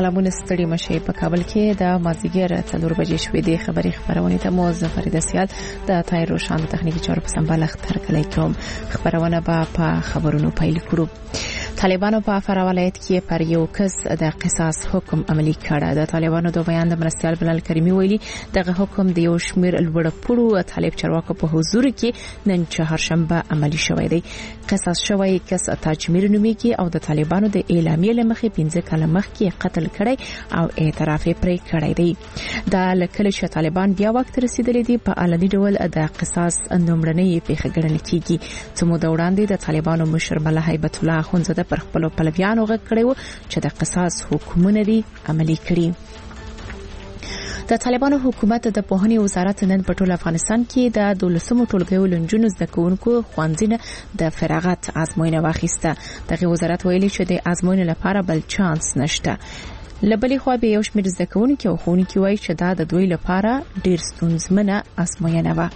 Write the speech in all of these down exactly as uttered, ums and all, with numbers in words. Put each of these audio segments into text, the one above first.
سلامونه ستړي مشه په کابل کې د مازیګر څلور بجې شوې د خبري خبرونه ته مو ظفر دسیال د تای روشان تخنیکی چارو په سمبال اختر کلی کوم خبرونه به په خبرونو پیل کړو. طالبانو په فراه ولایت کې پر یو کس د قصاص حکم عملی کړ. د طالبانو د بیان د مرستيال بلال کریمی ویلي دغه حکم د یو شمیر لوړپوړو طالب چارواکو په حضور کې نن چهارشنبه عملی شوی دی. قصاص شوی کس تاجمیر نومیږي او د طالبانو د اعلامیې لمخې پنځه کاله مخکې قتل کړی او اعتراف پرې کړی دی. دا لکه چې طالبان بیا وخت رسیدلی دی په علني ډول د قصاص نومړنۍ پیښه ګڼل کیږي. څو مو د وړاندې د طالبانو مشر ملا هیبت الله اخونزاده پر خپل پلویانو غږ کړی و چې د قصاص حکومت دی عملی کړي. د طالبانو حکومت د پوهنې وزارت نن په ټول افغانستان کې د دولسمو ټولګیو لنجونو زده کوونکو خوانځنه د فراغت ازموینه واخیسته. دغه وزارت ویلي چې د ازموینې لپاره بل چانس نشته. لبلې خو به یو شمېر زده کوونکي او ښوونکي وایي چې دا د دوی لپاره ډیر ستونزمنه ازموینه و.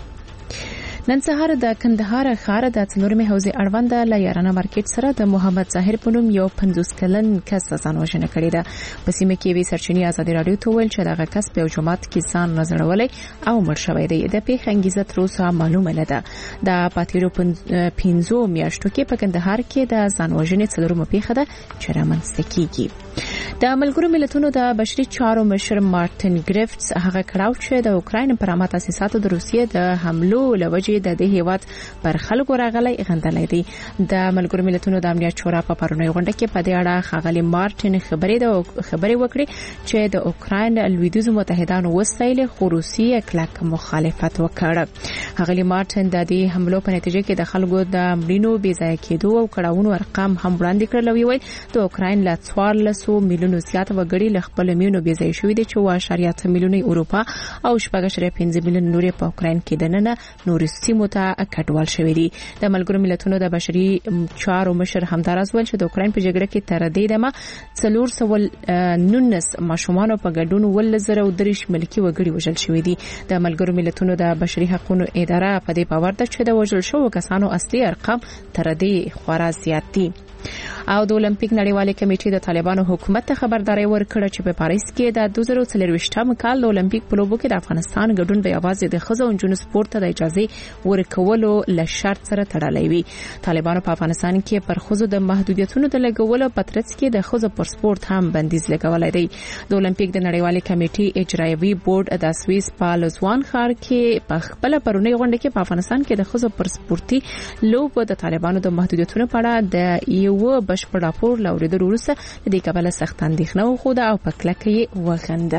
نن سهار د کندهار ښار د څلورمې حوزې اړوند له یارانه مارکیټ سره د محمد ظاهر په نوم یو پنځوس کلن کس ځان وژنه کړې ده. په سیمه کې وی سرچینې ازادي رادیو ته ویل چې دغه کس په جمعات کې ځان نظرولې او مړ شوی دی. د پیښې انګیزه تر اوسه معلومه نه ده. د پاتیرو پنځو میاشتو کې په کندهار کې د ځان وژنې څلورمه پیښه ده چې رامنځته کیږي. د ملګرو ملتونو د بشري چارو مشر مارټن ګریفټس هغه کړاو چې د اوکراین پر عامه تاسیساتو د روسیې د حملو لوجې د دې هیواد پر خلکو راغلي غندلې دي. د ملګرو ملتونو د امنیت شورا په پرونی غونډه کې په دې اړه خغلی مارټن خبرې د خبرې وکړي چې د اوکراین لویدیځ متحدانو وسایل خو روسیې کلک مخالفت وکړ. خغلی مارټن د دې حملو په نتیجه کې د خلکو د مړینو بې ځای کېدو او کړهونو ارقام هم وړاندې کړل. ویل د اوکراین لا څوارلس میلیونو زیات وګړي له خپل میونو بې ځای شوي دي چې واش اړیا میلیونه اروپا او شپږ اعشاریه پنځه میلیون نورې په اوکراین کې دننه نورې سیمو ته کډوال شوي دي. د ملګرو ملتونو د بشري چارو مشر همدارز ویل چې د اوکراین په جګړه کې تر دې دمه څلور سوه نولس ماشومان په ګډون ول زره او درش ملکی وګړي وژل شوي دي. د ملګرو ملتونو د بشري حقوقو اداره په دې باور ده چې د وژل شوو کسانو اصلي ارقام تر دې خورا زیات دي. او د اولمپیک نړیوالې کمیټې د طالبانو حکومت ته خبرداري ورکړه چې په پاریس کې د دوه زره څلرويشتم کال د اولمپیک په لوبو کې د افغانستان ګډون به یوازې د ښځو او نجونو سپورت ته د اجازه ورکولو له شرط سره تړلی وي. طالبانو په افغانستان کې پر ښځو د محدودیتونو د لګولو په ترڅ کې د ښځو پر سپورت هم بندیز لګولای دی. د اولمپیک د نړیوالې کمیټې اجرایوي بورډ د سویس په لزوان ښار کې په خپل پرونی غونډه کې په افغانستان کې د ښځو پر سپورتي لوبو د طالبانو د محدودیتونو په اړه د یو بشپړ راپور لوریدل وروسته د دې کبله سخت اندېښنه وښوده او په کلکه یې وغنده.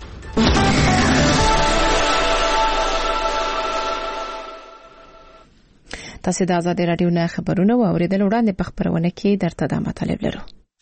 تاسو د آزادي رادیو نه خبرونه واوریدل. وړاندې په خبرونه کې درته د مطالب لرو.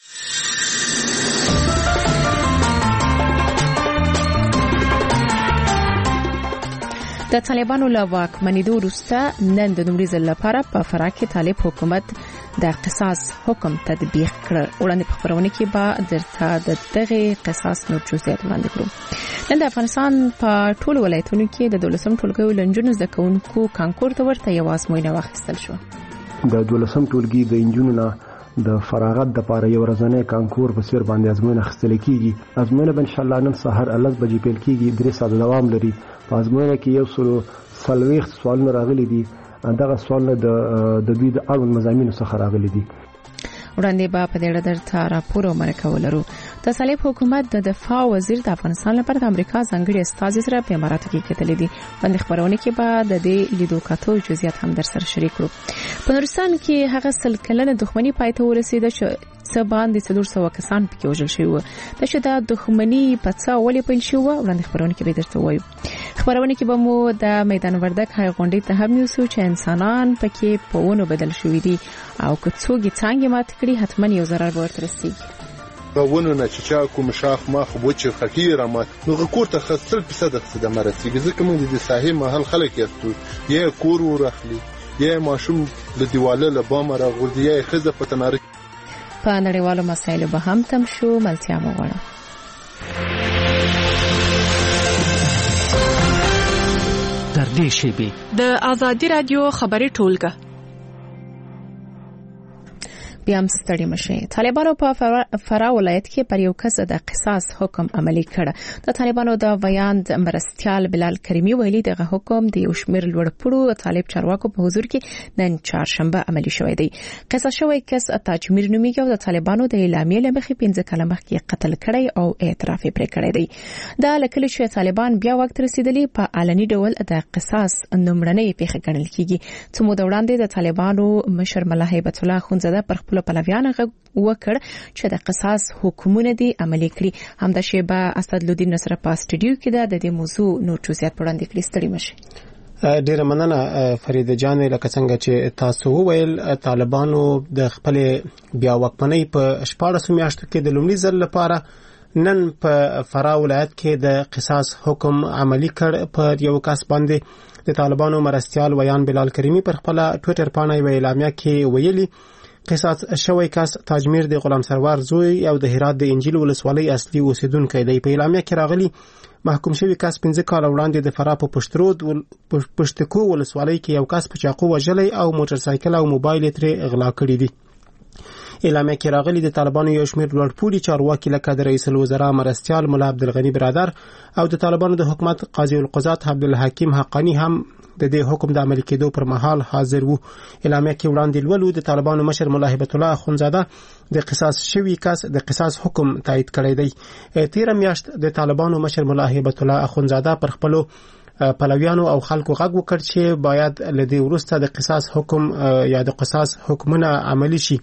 د طالبانو له واکمنېدو وروسته نن د لومړي ځل لپاره په فراه کې طالب حکومت د قصاص حکم تطبیق کړ. وړاندې په خبرونه کې به درته د دغه قصاص نور جزئیات وړاندې کړو. نن د افغانستان په ټول ولایتونو کې د دولسم ټولګیو لنجونو زده کوونکو کانکور ته ورته یو ازموینه واخیستل شو. د دولسم ټولګي د انجونو نه د فراغت د پاره یو ورځنی کانکور په سیر باندې ازموینه اخیستل کیږي. ازموینه ان شاء الله نن سهار لس بجې پیل کیږي. درې ساعته دوام لري. په ازموینه کې یو سلو څلوېښت سوالونه راغلي دي. دغه سوالونه د د دوی د اړوند مضامینو څخه راغلي دي. وړاندې به په دې اړه درته راپور او مرکه ولرو. د طالب حکومت د دفاع وزیر د افغانستان لپاره د امریکا ځانګړي استازي سره په اماراتو کې کتلې دي. باندې خبرونه کې به د دې لیدو کاتو جزئیات هم در سره شریک کړو. په نورستان کې هغه سل کلنه دښمنی پای ته ورسیده چې څه باندې څلور سوه کسان پکې وژل شوي وو. د چې دا دښمنی په څه ولې پیل شوه وړاندې خبرونه کې به درته وایو. خبرونه کې به مو د میدان وردګ هغه غونډې ته هم یوسو چې انسانان پکې په ونو بدل شوي دي او که څوک یې څانګې مات کړي حتما یو ضرر به ورته رسیږي. ونه نه چې چا کوم شاخ ماخ وچ خټي رامات نو کور ته خپل فیصد خدمت مرسي ځکه موږ د ساحې محل خلک یاستو یا کور ورخلي یا ماشوم د دیواله له بام راغورځي یا خزه په تنار په نړیوالو مسایلو به هم تم شو. ملتیا مو غواړم. در دې شیبې د آزادي رادیو خبري ټولګه بیا هم ستړي مشي. طالبانو په فراه ولایت کې پر یو کس د قصاص حکم عملی کړ. د طالبانو د ویاند مرستیال بلال کریمی ویلي دغه حکم د یو شمېر لوړپوړو طالب چارواکو په حضور کې نن چهارشنبه عملی شوی دی. قصاص شوی کس تاجمیر نومیږي او د طالبانو د اعلامیې لمخې پنځه کاله مخکې قتل کړی او اعتراف یې پرې کړی دی. دا لکه چې طالبان بیا وخت رسیدلی په علني ډول د قصاص نمرنې پیښه ګڼل کیږي. څو موده وړاندې د طالبانو مشر ملا هیبت الله خونزاده پر خپل پلویانو وکړ چې د قصاص حکومونه دي عملي کړي. همدا شیبه اسدالدین نصر په استودیو کې د دې موضوع نور جزئیات وړاندې کړي. ستړي مشه. ډیره مننه فرید جان. لکه څنګه چې تاسو وویل طالبانو د خپل بیا واکمنۍ په شپاړسو میاشتو کې د لومړي ځل لپاره نن په فراه ولایت کې د قصاص حکم عملی کړ. پر یو کس باندې د طالبانو مرستیال ویان بلال کریمی پر خپل ټوئیټر باندې یو اعلامیه کې ویلي قصاص شوی کس تاجمیر د غلام سرور زوی او د هرات د انجیل ولسوالۍ اصلي اوسیدونکی دی. په اعلامیه کې راغلی محکوم شوی کس پنځه کال وړاندې د فراه په پشترود پشتکو ولسوالۍ کې یو کس په چاقو وژلی او موټر سایکل او موبایل ترې غلا کړی دی. اعلامیه کې راغلی د طالبانو یو شمېر لوړپوړي چارواکي لکه د رئیس الوزرا مرستیال مولا عبدالغنی برادر او د طالبانو د حکومت قاضي القضات عبدالحکیم حقانی هم د دې حکم د عملي کېدو پر مهال حاضر وو. اعلامیه کې وړاندې لولو د طالبانو مشر مولا هیبت الله خونزاده د قصاص شوی کس د قصاص حکم تایید کړی دی. تیر میاشت د طالبانو مشر مولا هیبت الله خونزاده پر خپل پلویانو او خلکو غږ وکړ چې باید لدې وروسته د قصاص حکم یا د قصاص حکمونه عملي شي.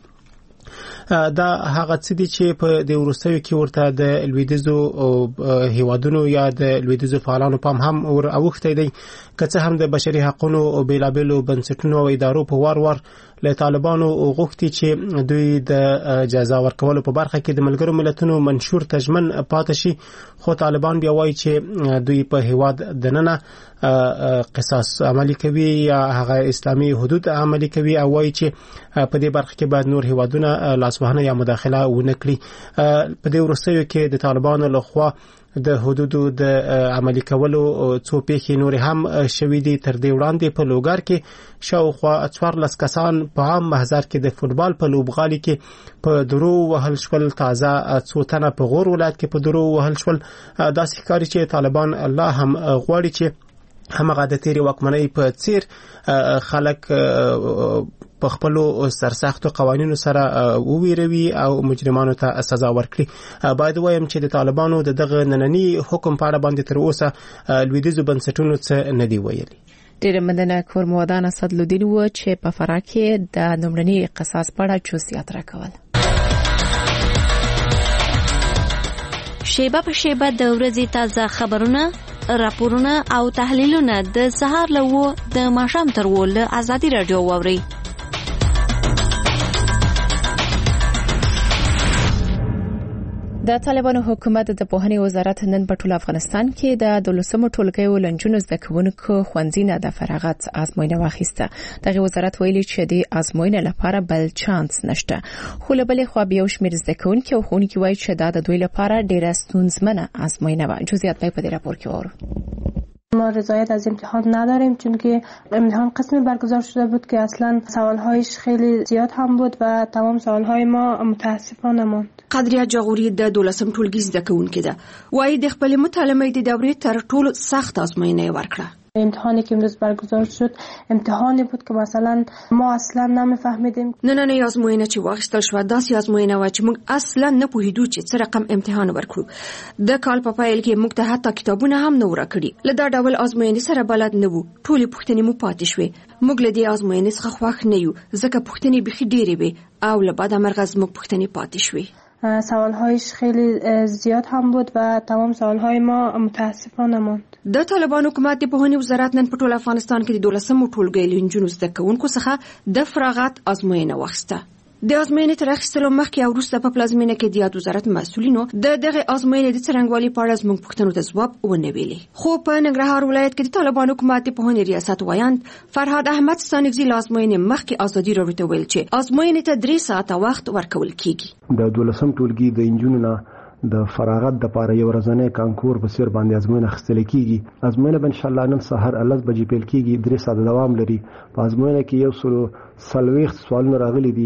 دا هغه څه دي چې په د وروستیو کې ورته د لویدیځو هیوادونو یا د لویدیځو فعالانو پام هم ور اوښتی دی. که څه هم د بشري حقوقو او بیلابیلو بنسټونو او ادارو په وار وار له طالبانو غوښتي چې دوی د جزا ورکولو په برخه کې د ملګرو ملتونو منشور تضمن پاتې شي، خو طالبان بیا وایي چې دوی په هیواد دننه قصاص عملی کوي یا هغه اسلامي حدود عملی کوي او وایي چې په دې برخه کې باید نور هیوادونه لاسوهنه یا مداخله ونه کړي. په دې وروستیو کې د طالبانو لخوا د حدودو د عملی کولو څو پیښې نور هم شوې دي. تر دې وړاندې په لوګر کې شاوخوا څوارلس کسان په عام محضر کې د فوټبال په لوبغالي کې په درو وهل شول. تازه څو تنه په غور ولایت کې په درو وهل شول. داسې ښکاري چې طالبان الله هم غواړي چې همغه د تیری واکمنۍ په څیر خلک په خپلو سرسختو قوانینو سره وویروي او مجرمانو ته سزا ورکړي. باید وایم چې د طالبانو د دغه نننی حکم په اړه باندې تر اوسه لویدیځو بنسټونو څه نه دی ویلي. ډېر مننه کور مودان اسدالدین و چې په فراه کې د لومړني قصاص په اړه جزئیات راکول. شیبه په شیبه د ورځې تازه خبرونه، راپورونه او تحلیلونه د سهار له و د ماښام تر و له ازادي رادیو واوري. د طالبانو حکومت د پوهنې وزارت نن په ټول افغانستان کې د دولسمو ټولګیو لنجونو زده کوونکو ښوونځي د فراغت ازموینه واخیسته. دغه وزارت ویلي چې د ازموینې لپاره بل چانس نشته، خو له بلې خوا بیا شمېر زده کوونکي او ښوونکي وایي چې دا د دوی لپاره ډېره ستونزمنه ازموینه وه. جزئیات په دې راپور کې وورو. ما رضایت از امتحان نداریم چون که امتحان قسمی برگزار شده بود که اصلا سوالهایش خیلی زیاد هم بود و تمام سوالهای ما متاسفانه ماند. قدریه جاغوری د دولسم ټولګي زده کوونکې ده، وایي د خپل مطالعې د دورې تر ټولو سخت ازموینه ورکړه. امتحانی که امروز برگزار شد امتحانی بود که مثلا ما اصلا نمیفهمیدیم. نننۍ ازموینه چې واخیستل شو داسې ازموینه و چې موږ اصلا نه پوهیدو چې څه رقم امتحان ورکړو. د کال په پیل کې موږ ته حتی کتابونه هم نه ورکړي. له دا ډول ازموینې سره بلد نه وو. ټولې پوښتنې مو پاتې شوې. موږ له دې ازموینې څخه خوښ نه یو ځکه پوښتنې بخي ډېرې وې او له بده مرغه زموږ پوښتنې پاتې شوې. سوالهایش خیلی زیاد هم بود و تمام سوالهای ما متاسفانه ماند. د طالبان حکومت د پوهنې وزارت نن په ټول افغانستان کې د دولسمو ټولګیو لنجونو زده کوونکو څخه د فراغت ازموینه واخیسته. د ازموینې تر اخیستلو مخکې او وروسته په پلازمینه کې د یاد وزارت مسؤلینو د دغه ازموینې د څرنګوالي په اړه زموږ پوښتنو ته ځواب ونه ویلي. خو په ننګرهار ولایت کې د طالبان حکومت د پوهنې ریاست وایاند فرهاد احمد ستانکزي له ازموینې مخکې ازادي راډیو ته ویل چې ازموینې ته درې ساعته وخت ورکول کیږي. د دولسم ټولګي د انجونو نه د فراغت د پاره یو ورځنی کانکور په سیر باندې ازموینه اخیستل کیږي. ازموینه ان شاء الله نن سحر لس بجې پیل کیږي. درې ساعته دوام لري. په ازموینه کې یو سل سلويخ سوالونه راغلي دي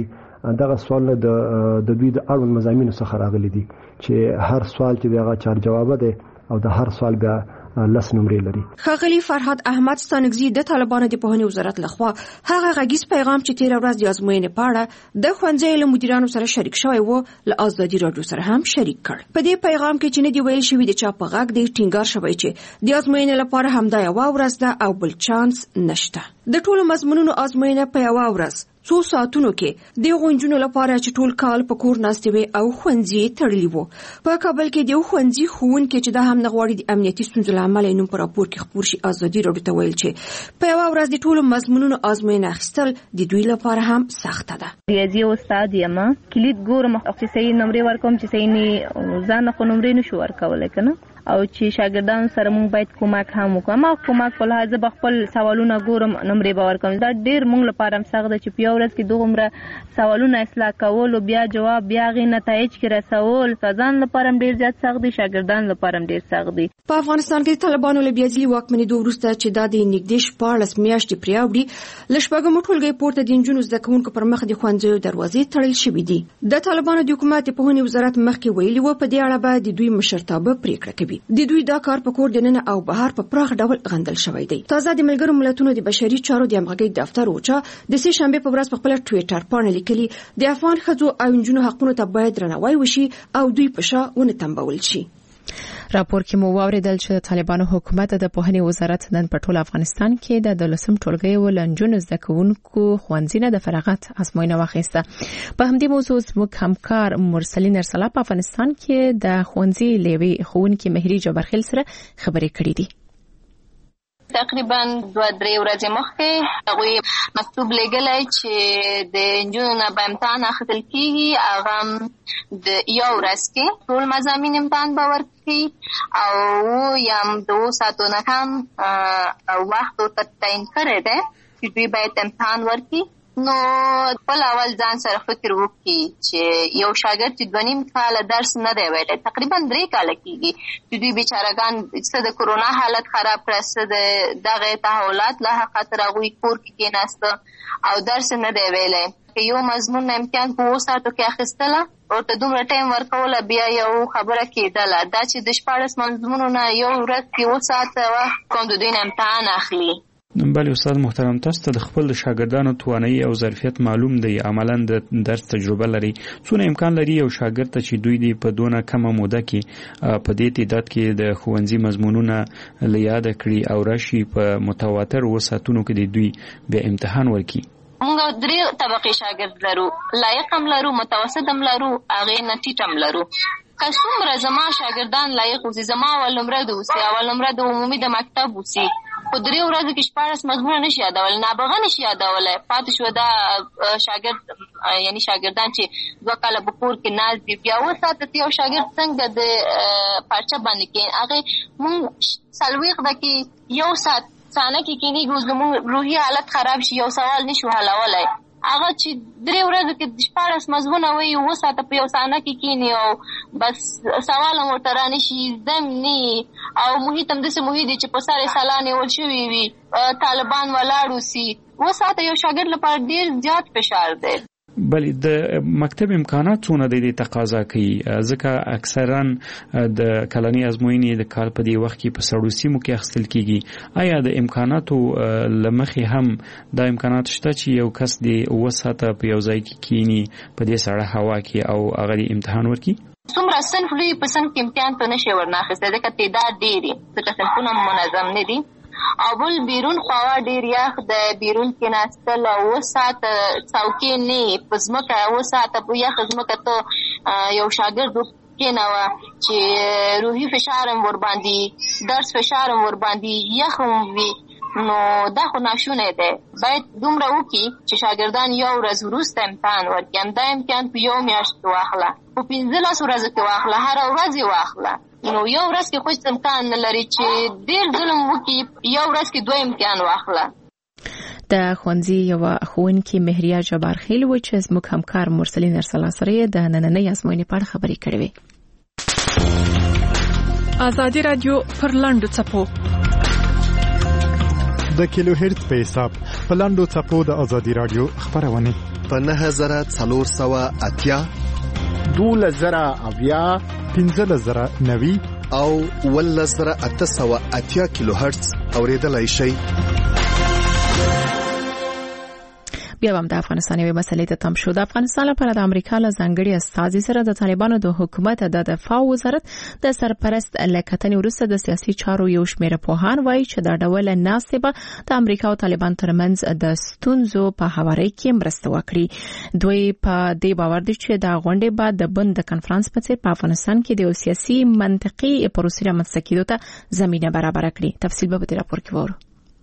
دغه سوال د د دوی د اړوند مضامینو څخه راغلي دي چې هر سوال چې دغه چار جواب ده او د هر سوال بیا لس نمرې لري. ښاغلي فرهاد احمد ستانکزي د طالبانو د پوهنې وزارت لخوا هغه غږیز پیغام چې تیر ورځ د ازموینې په اړه د ښوونځي له مدیرانو سره شریک شوی و له ازادي راډیو سره هم شریک کړ. په دې پیغام کې چې نه دی ویل شوی د چا په غږ دی ټینګار شوی چې د ازموینې لپاره همدا یوه ورځ ده او بل چانس نشته. د ټولو مضمونونو ازموینه په یوه ورځ څو ساعتونو کې د غونجونو لپاره چې ټول کال په کور ناستې وي او ښوونځي تړلي وو. په کابل کې د ښوونځي ښوونکي چې د هم نغواړي د امنیتي ستونزو له امله نوم په راپور کې خپور شي ازادي راډیو ته ویل چې په یوه ورځ د ټولو مضمونونو ازموینه اخیستل د دوی لپاره هم سخته ده. ریاضي استاد یم کلید ګورم چې صحیح نمرې ورکوم چې صحیح نه ځان خو نمرې نشو ورکولای کنه او چې شاګردان سره مونږ باید کومک هم وکړو. ما کومک په لحاظه به خپل سوالونه ګورم نمرې به ورکوم. دا ډېر مونږ لپاره هم سخت ده چې په یو ورځ کې دومره سوالونه اصلاح کول او بیا جواب بیا غي نتایج کې رسول ځان لپاره هم ډېر زیات سخت دي، شاګردان لپاره هم ډېر سخت دي. په افغانستان کې طالبانو له بیازلي واکمنېدو وروسته چې دا د نږدې شپاړس میاشتې پرېاوړي له شپږمو ټولګۍ پورته د نجونو زده کوونکو پر مخ د ښوونځیو دروازې تړل شوي دي. د طالبانو د حکومت د پوهنې وزارت مخکې ویلي و په دې اړه به د دوی مشرتابه پریکړه کوي. د دوی دا کار په کور دننه او بهر په پراخ ډول غندل شوی دی. تازه د ملګرو ملتونو د بشري چارو د همغږۍ دفتر اوچا د سه شنبه په ورځ په خپل ټوئیټر باندې لیکلي د افغان ښځو او نجونو حقونو ته باید درناوی وشي او دوی په شا ونه تنبول شي. راپور کې مو واوریدل چې طالبانو حکومت د پوهنې وزارت نن په ټول افغانستان کې د دولسم ټولګي ولنجونو زده کوونکو ښوونځي نه د فراغت ازموینه واخیسته. په همدې موضوع زموږ همکار مرسلین ارسلا په افغانستان کې د ښوونځي لیوي ښوونکي مهری جبرخیل سره خبرې کړې دي. تقریبا دوه درې ورځې مخکې هغوی مکتوب لګلی چې د نجونو نه به امتحان اخیستل کېږي، هغه د یو ورځ کې ټول مضامین امتحان به ورکړي او یم د اوو ساعتو نه کم وخت ورته تعین کړی دی چې دوی باید امتحان ورکړي. نو خپل اول ځان سره فکر وکړي چې یو شاګرد چې دوه نیم کاله درس نه دی ویلی، تقریبا درې کاله کېږي چې دوی بیچارهګان څه د کرونا حالت خراب کړه، څه د دغې تحولات له خاطر هغوی کور کې کېناسته او درس نه دی ویلی. که یو مضمون امتحان په اوو ساعتو کې اخیستله ورته دومره ټایم ورکوله بیا یو خبره کېدله. دا چې د شپاړس مضمونو نه یو ورځ کې اووه ساعته وخت کوم د دوی نه امتحان اخلي. بله استاد محترم، تاسو ته د خپل شاګردانو توانایي او ظرفیت معلوم دی، عملاً د درس تجربه لري. څونه امکان لري یو شاګرد ته چې دوی دی په دونه کمه موده کې په دې تعداد کې د ښوونځي مضمونونه له یاده کړي او راشي په متواتر اووه ساعتونو کې د دوی بیا امتحان ورکړي؟ موږ درې طبقې شاګرد لرو، لایق هم لرو، متوسط هم لرو، هغې نه ټیټ هم لرو. که څومره زما شاګردان لایق اوسي، زما اول نمره د اوسي، اول نمره د عمومي د مکتب اوسي، خو درې ورځو کې شپاړس مضمونه نشي یادولی، نابغه نشي یادولی. پاتې شوه دا شاګرد یعنی شاګردان چې دوه کاله په کور کې ناست دي، بیا اووه ساعته یو شاګرد څنګه د پارچه باندې کښېني. هغې مونږ څلوېښت دقیقې یو ساعت څانه کې کښېنېږو، زموږ روحي حالت خراب شي، یو سوال نشو حلولی. هغه چې درې ورځو کې شپاړس مضمونه وایي، اووه ساعته په یو صحنه کې کښېني او بس سوال هم ورته رانشي، زده هم نه او محیط هم داسې محیط دی چې په سر یې سلا نیول شوي وي، طالبان ولاړ اوسي. اووه ساعته یو شاګرد لپاره ډېر زیات فشار دی. بلې د مکتب امکانات څونه د دې تقاضا کوي؟ ځکه اکثرا د کلنۍ ازموینې د کال په دې وخت کې په سړو سیمو کې اخیستل کېږي. آیا د امکاناتو له مخې هم دا امکانات شته چې یو کس د اووه ساعته په یو ځای کې کښېني په دې سړه هوا کې او هغه د امتحان ورکړي؟ څومره صنف لوی په صنف کې امتحان ته نشي ورناخیستی، ځکه تعداد ډېر دي، ځکه صنفونه منظم نه دي. او بل بیرون خوا ډېر یخ د بیرون کېناستل او اووه ساعته څوکۍ نه په ځمکه، اووه ساعته په یخه ځمکه ته یو شاګرد کېنوه چې روحي فشار هم ورباندې، درس فشار هم ورباندې، یخ هم وي. نو دا خو ناشونی دی. باید دومره وکړي چې شاګردان یو ورځ وروسته امتحان ورکړي، همدا امتحان په یو میاشت کې واخله، په پنځلسو ورځو کې واخله، هره ورځ یې واخله. نو یو ورځ کې خو امکان نه لري چې ډېر ظلم وکړي، یو ورځ کې دوه امتحان واخله. د ښوونځي یوه ښوونکې مهریه جبارخیل و چې زموږ همکار مرسلین ارسلا سره د نننۍ ازموینې په اړه خبرې کړې وې. ازادي راډیو پر لاندو څپو د د کیلو هرتز په حساب په لاندو څپو د ازادي رادیو خبرونه په نه زره څلور سوه اتیا دوله زره اویا پنځه زره نوي او ول زره اته سوه اتیا کیلو هرتز اوریدلای شئ. بیا هم د افغانستان یوې مسلې ته تم شو. د افغانستان لپاره د امریکا له ځانګړي استازي سره د طالبانو د حکومت د دفاع وزارت د سرپرست لکتنې وروسته د سیاسي چارو یو شمېر پوهان وایي چې دا ډول ناسبه د امریکا او طالبان ترمنځ د ستونزو په هواري کې مرسته وکړي. دوی په دې باور دي چې د غونډې بعد د بند د کنفرانس په څیر په افغانستان کې د سیاسي منطقي پروسې رامنځته کېدو ته زمینه برابر کړي. تفصیل به په راپور کې وورو.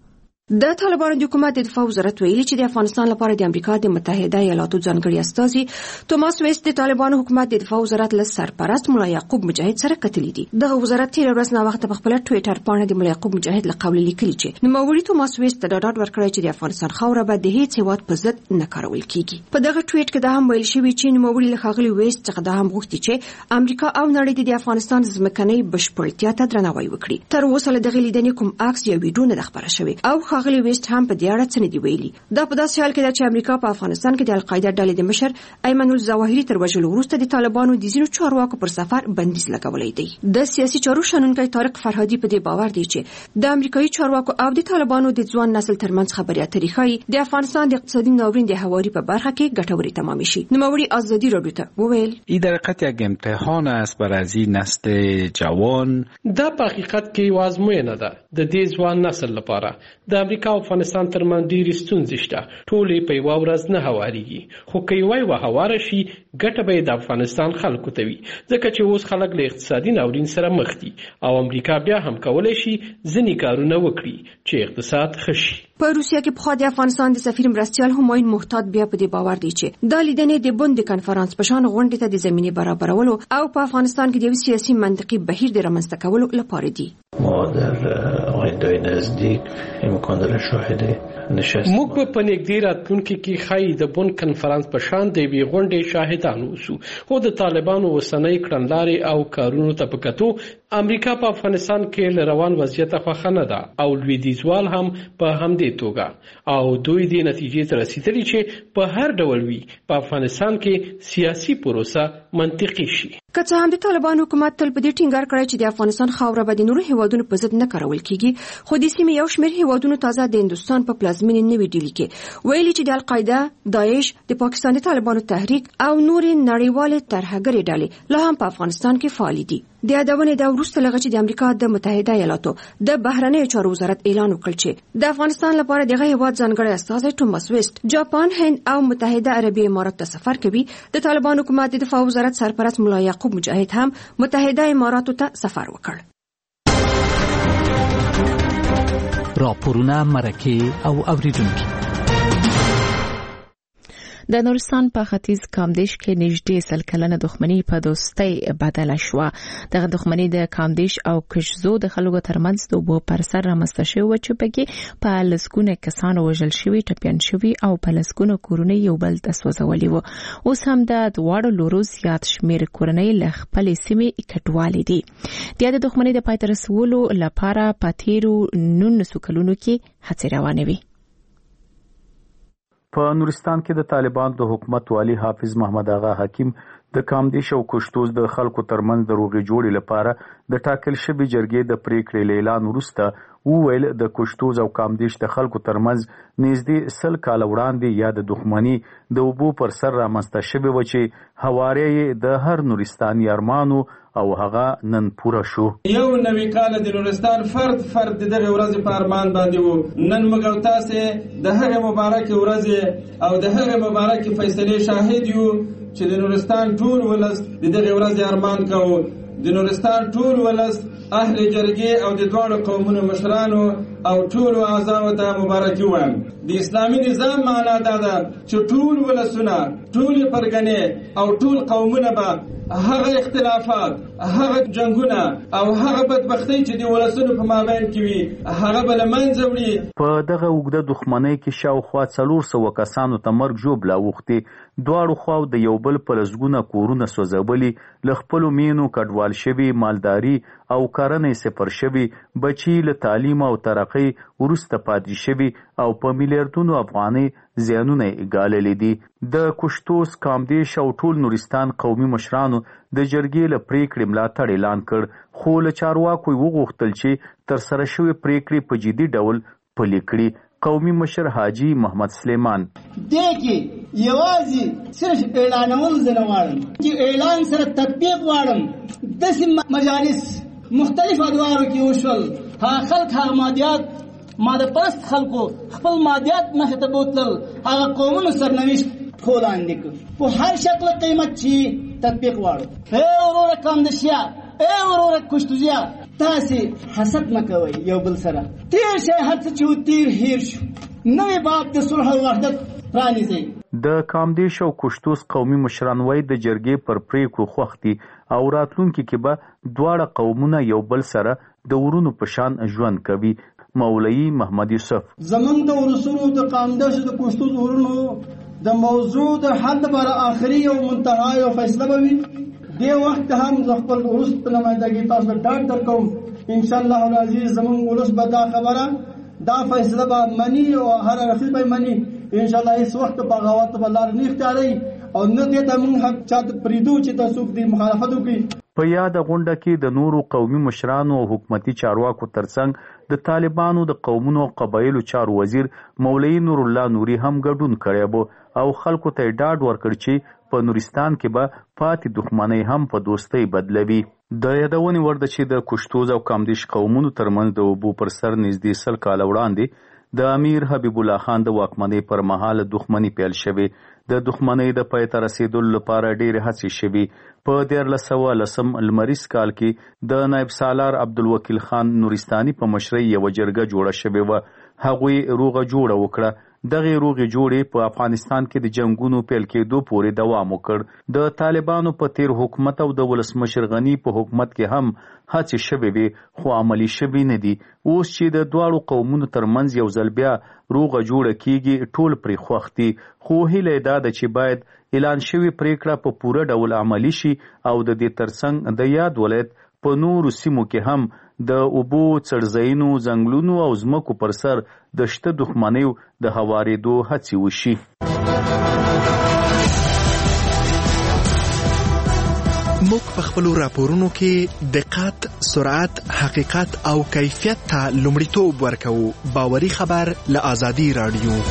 د طالبانو د حکومت د دفاع وزارت ویلي چې د افغانستان لپاره د امریکا د متحده ایالاتو ځانګړي استازي توماس ویست د طالبانو حکومت د دفاع وزارت له سرپرست مولا یعقوب مجاهد سره کتلي دي. دغه وزارت تیر ورځ نه وخت په خپل ټوئیټر باندې د مولا یعقوب مجاهد له قول لیکلي چې نوموړي توماس ویست د ډاډ ورکړی چې د افغانستان خاوره به د هیڅ هیواد په ضد نه کارول کیږي. په دغه ټوئیټ کې دا هم ویل شوی چې نوموړي له ښاغلي ویست څخه دا هم غوښتي چې امریکا او نړۍ د افغانستان ځمکنۍ بشپړتیا ته درناوی وکړي. تر اوسه له دغه لیدنې کوم عکس یا ویډیو نه خبره شوی او ښاغلي ویست هم د اړه څه نه دی ویلي. دا په داسې حال کې ده چې امریکا په افغانستان کې د القاعده ډلې د مشر ایمن الظواهري تر وژلو وروسته د طالبانو د ځینو چارواکو پر سفر بندیز لګولی دی. د سیاسي چارو شنونکی طارق فرهادي په دې باور دی چې د امریکایي چارواکو او د طالبانو د ځوان نسل ترمنځ خبرې اترې ښایي د افغانستان د اقتصادي ناورین د هواري په برخه کې ګټورې تمام شي. نوموړي ازادي رادیو ته وویل این در حقیقت یک امتحان است برای نسل جوان. دا په حقیقت کې یو ازموینه ده د دې ځوان نسل لپاره. د امریکا او افغانستان ترمنځ ډېرې ستونزې شته. ټولې په یوه ورځ نه هوارېږي، خو که یوه یوه هواره شي ګټه به یې د افغانستان خلکو ته وي، ځکه چې اوس خلک له اقتصادي ناورین سره مخ دي او امریکا بیا هم کولی شي ځینې کارونه وکړي چې اقتصاد ښه شي. په روسیه کې پخوا د افغانستان د سفیر مرستیال همایون محتاط بیا په دې باور دی چې دا لیدنې د بند کنفرانس په شان غونډې ته د زمینې برابرولو او په افغانستان کې د یو سیاسي منطقي بهیر د رامنځته کولو لپاره دی. ما در آینده‌ی نزدیک امکان داره شاهد نشست موږ به په نږدې راتلونکي کې ښایي د بن کنفرانس په شان د یوې غونډې شاهدان اوسو، خو د طالبانو اوسنۍ کړنلارې او کارونو ته په کتو امریکا په افغانستان کې له روان وضعیت خوښه نه ده او لویدیځوال هم په همدې توګه او دوی دې نتیجې ته رسیدلي چې په هر ډول وي په افغانستان کې سیاسي پروسه منطقي شي. که څه هم د طالبانو حکومت تل په دې ټینګار کړی چې د افغانستان خاوره به د نورو هیوادونو په ضد نه کارول کیږي، خو د سیمې یو شمېر هیوادونو تازه د هندوستان په پلازمینې نوې ډیلي کې ویلي چې د القاعده، داعش، د پاکستان د طالبانو تحریک او نورې نړیوالې ترهګرې ډلې لا هم په افغانستان کې فعال دي. د یادونې دا وروسته لغه چې د امریکا د متحده ایالاتو د بهرنیو چارو وزارت اعلان وکړ چې د افغانستان لپاره دغه هیواد ځانګړی استازی توماس ویست جاپان، هند او متحده عربي امارات ته سفر کوي. د طالبانو حکومت د دفاع وزارت سرپرست مولا یعقوب مجاهد هم متحده اماراتو ته سفر وکړ. راپورونه مرکه او اوریدونکو. د نورستان په ختیځ کامدیش کې نږدې سل کلنه دښمني په دوستۍ بدله شوه. دغه دښمني د کامدیش او کشزو د خلکو ترمنځ د اوبو پر سر رامنځته شوې وه چې پکې په لسګونه کسان وژل شوي، ټپیان شوي او په لسګونه کورونه یو بل ته سوځولي وو. اوس هم د دواړو لورو زیات شمېر کورنۍ له خپلې سیمې کډوالې دي. د دې دښمنۍ د پای ته رسولو لپاره په تیرو نولسو کلونو کې هڅې روانې وي. په نورستان کې د طالبان د حکومت والی حافظ محمد آغا حکیم د کامدیش او کشتوز د خلکو ترمنځ د روغې جوړې لپاره د ټاکل شوي جرګې د پریکړې اعلان وروسته وویل د کشتوز او کامدیش د خلکو ترمنځ نږدې سل کال وړاندې یا د دښمنۍ د اوبو پر سر رامنځته شوې وه چې هواری یې د هر نورستاني ارمانو او هغه نن پوره شو. یو نوی کال د نورستان فرد فرد دغه ورځ په ارمان باندې وو. نن موږ او تاسو د هغه مبارک ورځ او د هغه مبارک فیصله شاهد یو چې د نورستان ټول ولس د دغه ورځ ارمان کوي. د نورستان ټول ولس اهل جرګې او د دواړو قومونو مشرانو او ټول اعضاء ته مبارکي وایم. د اسلامي نظام معنا دا ده چې ټول ولسونه، ټول پرګنې او ټول قومونه به هغه اختلافات، هغه جنگونه او هغه بدبختی چې د ولسونو په مابین کې وي هغه به له منځه وړي. په دغه اوږده دښمنۍ کې شاوخوا څلور سوه کسانو ته مرګ ژوبله اوښتې. دواړو خواو د یو بل په لسګونه کورونه سوځولي، له خپلو مینو کډوال شوي، مالداري او کرنې صفر شوي، بچي له تعلیم او ترقۍ پراخي وروسته پاتې شوي او په میلیارډونو افغانۍ زیانونه یې ګاللي دي. د کوشتوس، کامدیش او ټول نورستان قومي مشرانو د جرګې له پریکړې ملاتړ اعلان کړ، خو له چارواکو یې وغوښتل چې ترسره شوې پریکړې په جدي ډول پلي کړي. قومي مشر حاجی محمد سلیمان: دې کې یوازې صرف اعلانول زه نه غواړم چې اعلان سره تطبیق غواړم. داسې مجالس مختلف ادوارو کې وشول، هغه خلک هغه مادیات ماده پرست خلکو خپل مادیات مخې ته بوتلل، هغه قومونو سرنوشت پښو لاندې کړ. په هر شکل قیمت چې تطبیق غواړو. ای وروره کامدشیا، ای وروره کوشتوزیا، تاسې حسد مه کوئ یو بل سره. تیر شی هر څه چې و تیر هیر شو، نوې باب د صلح او وحدت پرانیزئ. د کامدیش او کوشتوس قومي مشران وایي د جرګې پر پریکړو خوښ دي او راتلونکي کې به دواړه قومونه یو بل سره د ورونو په شان ژوند کوي. مولوي محمد یوسف: زمونږ د ورسونو د کامدیش د کوشتوس ورونو د موضوع د حل لپاره آخري او منتهایی او فیصله به وي. دې وخت هم زه خپل ولس په نمایندګۍ تاسو ته ډاډ درکوم انشاءالله العزیز زمونږ ولس به دا خبره دا فیصله به مني او هر اړخیز به مني انشاءالله. هیڅ وخت بغاوت به لار نه اختیاروي او نه دې ته موږ حق چاته پرېږدو چې تاسو دې مخالفت وکړي. په یاده غونډه کې د نورو قومي مشرانو او حکومتي چارواکو ترڅنګ د طالبانو د قومونو او قبایلو چارو وزیر مولوي نور الله نوري هم ګډون کړی و او خلکو ته ډاډ ورکړ چې په نورستان کې به پاتې دښمنۍ هم په دوستۍ بدلوي. د یادونې وړ ده چې د کوشتوز او کامدیش قومونو ترمنځ د اوبو پر سر نږدې سل کاله وړاندې د امیر حبیب الله خان د واکمنۍ پر مهال دښمني پیل شوې. د دښمنۍ د پای ته رسېدلو لپاره ډېرې هڅې شوې. په دیارلس سوه لسم لمریز کال کې د نایب سالار عبدالوکیل خان نورستاني په مشرۍ یوه جرګه جوړه شوې وه. هغوی روغه جوړه وکړه. دغه روغې جوړې په افغانستان کې د جنگونو پیل کېدو پورې دوام وکړ. د طالبانو په تیر حکومت او د ولسمشر غني په حکومت کې هم هڅې شوې وې خو عملي شوې نه دي. اوس چې د دواړو قومونو ترمنځ یو ځل بیا روغه جوړه کېږي ټول پرې خوښ دي، خو هیله یې دا ده چې باید اعلان شوې پریکړه په پوره ډول عملي شي او د دې ترڅنګ د یاد ولایت په نورو سیمو کې هم د اوبو، څړځایونو، ځنګلونو او ځمکو پر سر د شته دښمنیو د هوارېدو هڅې وشي. موږ په خپلو راپورونو کې دقت، سرعت، حقیقت او کیفیت ته لومړیتوب ورکوو. باوري خبر له آزادي راډیو.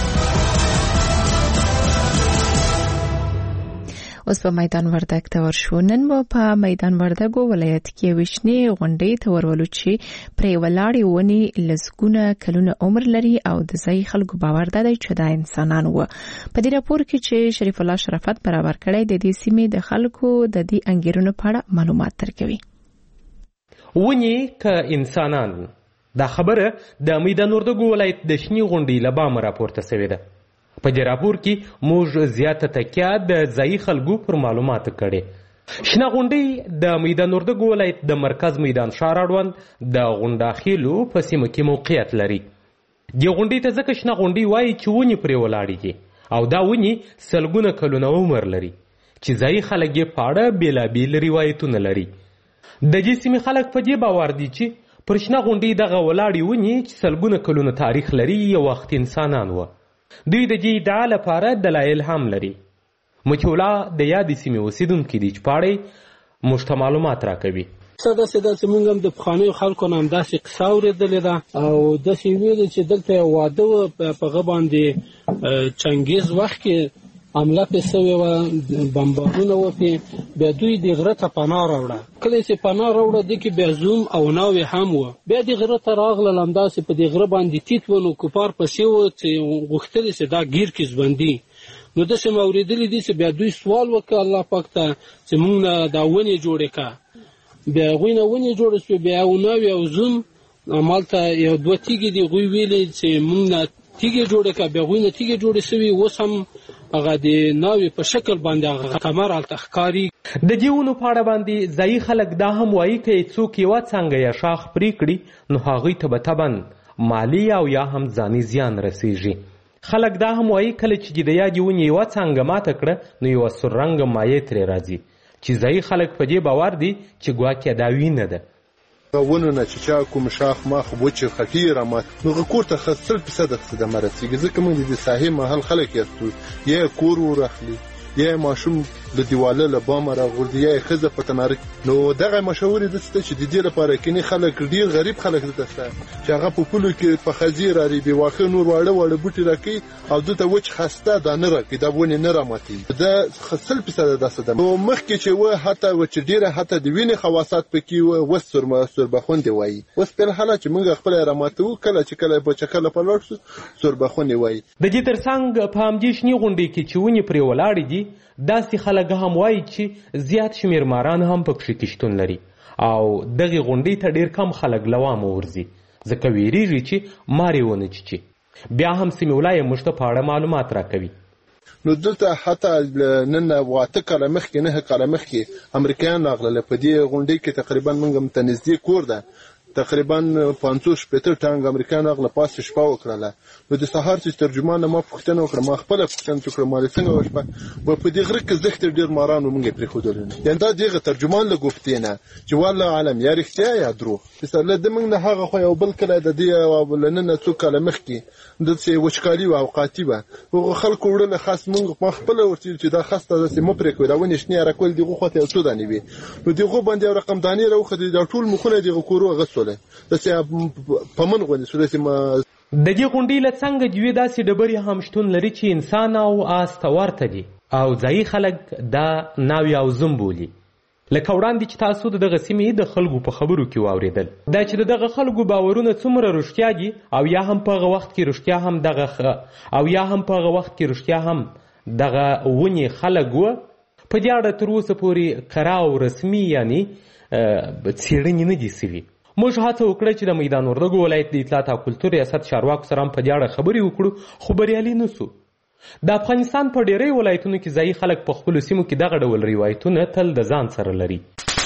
اوس په میدان وردګ ته ورشو. نن به په میدان وردګ ولایت کې وشنې غونډې ته ورولو چې پرې ولاړې ونې لسګونه کلونه عمر لري او د ځای خلکو باور دی چې دا انسانان وو. په دې راپور کې چې شریف الله شرافت برابر کړی د دې سیمې د خلکو د دې انګیرونو په اړه معلومات درکوي. ونې که انسانان، دا خبره د میدان وردګ ولایت د شنې غونډې له بامه راپورته شوې ده. په دې راپور کې موږ زیاته تکیه د ځایي خلکو پر معلوماتو کړې. شنه غونډۍ د میدان وردګ ولایت د مرکز میدان ښار اړوند د غونډاخیلو په سیمه کې موقعیت لري. دې غونډۍ ته ځکه شنه غونډۍ وایي چې ونې پرې ولاړې دي او دا ونې سلګونه کلونه عمر لري چې ځایي خلک یې په اړه بېلابېل روایتونه لري. د دې سیمې خلک په دې باور دي چې پر شنه غونډۍ دغه ولاړې ونې چې سلګونه کلونه تاریخ لري یو وخت انسانان وه. دوی د دې ادعا لپاره دلایل هم لري. مکیولا د یادې سیمې اوسیدونکي دي چې په اړه موږ ته معلومات راکوي. څه داسې ده چې موږ هم د پخوانیو خلکو نه همداسې قصه اورېدلې ده او داسې ویلې چې دلته یو واده و، په هغه باندې چنګیز وخت کې حمله پرې سوې وه، بمبارونه وپې، بیا دوی د غره ته پناه راوړه. کله چې پناه راوړه دې کې بیا زوم او ناوې هم وه. بیا د غره ته راغلل، همداسې په دې غره باندې تیت و، نو کفار پسې وه چې غوښتل چې دا ګیر کې ځبندي. نو داسې مې اورېدلي دي چې بیا دوی سوال وکړه الله پاک ته چې موږ نه دا ونې جوړې کړه. بیا هغوی نه ونې جوړې شوې، بیا یو ناوې او زوم همالته یو دوه تیږې دي، هغوی ویلې چې موږ نه تیږې جوړې کړه. بیا هغوی نه تیږې جوړې شوي، اوس هم هغه د ناوې په شکل باندې هغه کمر هلته ښکاري. د دې ونو په اړه باندې ځایي خلک دا هم وایي که یې څوک یوه څانګه یا شاخ پرې کړي نو هغوی ته به طبعا مالي او یا هم ځاني زیان رسیږي. خلک دا هم وایي کله چې د یادې ونې یوه څانګه ماته کړه نو یوه سور رنګه مایع ترې راځي چې ځایي خلک په دې باور دي چې ګواکې دا وینه ده. ونه نه چې چا کوم شاخ ماخ وچ خټي رامات نو کور ته خسل په صد خدمت مرسي ځکه موږ د ساحې محل خلک یستو یا کور ورخلی یا ماشوم د دیواله له بام را غورځي یا خزه په تنارک نو دغه مشاورې د څه چې د دې لپاره کینی خلک ډیر غریب خلک د تاسو چې هغه په پولو کې په خزیر لري به واخه نور واړه واړه بوټي راکې او دته وچ خسته د نه راکې دا ونه نه راماتي دا خسل په سره داسه ده نو مخکې چې و حتی و چې ډیره حتی د وینې خواصات پکې و وسر ما سربخوندې وای وس په حاله چې موږ خپل راماتو کله چې کله په چکل په لور سربخوندې وای د دې ترڅنګ په همدې شنی غونډې کې چې ونی پرې ولاړې دي داسې خلک هم وایي چې زیات شمیر ماران هم پکې کشتون لري او دغه غونډې ته ډیر کم خلک لوام ورزي ځکه ویریږي چې ماري ونه چی بیا هم سیمولای مشته په اړه معلومات راکوي نو دلته حتی نن واته کله مخکې نه کله مخکې امریکایان راغله په دې غونډې کې تقریبا موږ متنزدي کور ده تقریبا پنځوس شپېته ټانګ امریکایان راغله پاسه شپه وکړله نو د سهار چې ترجمان ما پوښتنه وکړه ما خپل پوښتنه وکړه ما څنګه وشپه و په دې غره کې زخت ډیر مارانو موږ پرې خودل نه یعنی دا دغه ترجمان له گفتینه چې والله عالم یا رښتیا یا دروغ مثلا د موږ نه هغه خو یو بل کله د دې او لنن څو کله مخکې د څه وچکالي او اوقاتي و خلکو وړل خاص موږ ما خپل ورته چې دا خاصه د سیمه پرې کوي دا ونی شنی را کول دیغه خو ته څو دانی وي نو دیغه باندې رقم دانی راوخه د ټول مخونه دیغه کورو غسل د څه پمن غونې سورې ما د دې غونډې له څنګه دوی داسې ډبرې هم شتون لري چې انسان او آس ته ورته دي او ځایي خلک دا ناوی او زوم بولي لکه وړاندې چې تاسو دغه سیمې د خلکو په خبرو کې واورېدل دا چې دغه خلکو باورونه څومره رښتیا دي او یا هم په هغه وخت کې رښتیا هم دغه او یا هم په هغه وخت کې رښتیا هم دغه ونې خلک وه په دې اړه تر اوسه پورې کره او رسمي یعنی څېړنې نه دي سوي موږ هڅه وکړه چې د میدان وردګو ولایت د اطلاعات او کلتور ریاست چارواکو سره هم په دې اړه خبرې وکړو خو بریالي نه سو د افغانستان په ډیری ولایتونو کې ځایي خلک په خپلو سیمو کې دغه ډول روایتونه تل د ځان سره لري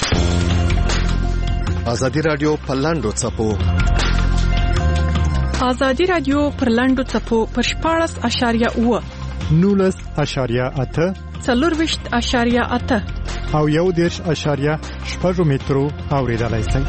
ازادي راډیو په لاندو څپو ازادي راډیو پر لاندو څپو په شپاړس اشاریه اوه نولس اشاریه اته څلورویشت اشاریه اته او یو دېرش اشاریه شپږ مترو اورېدلای شئ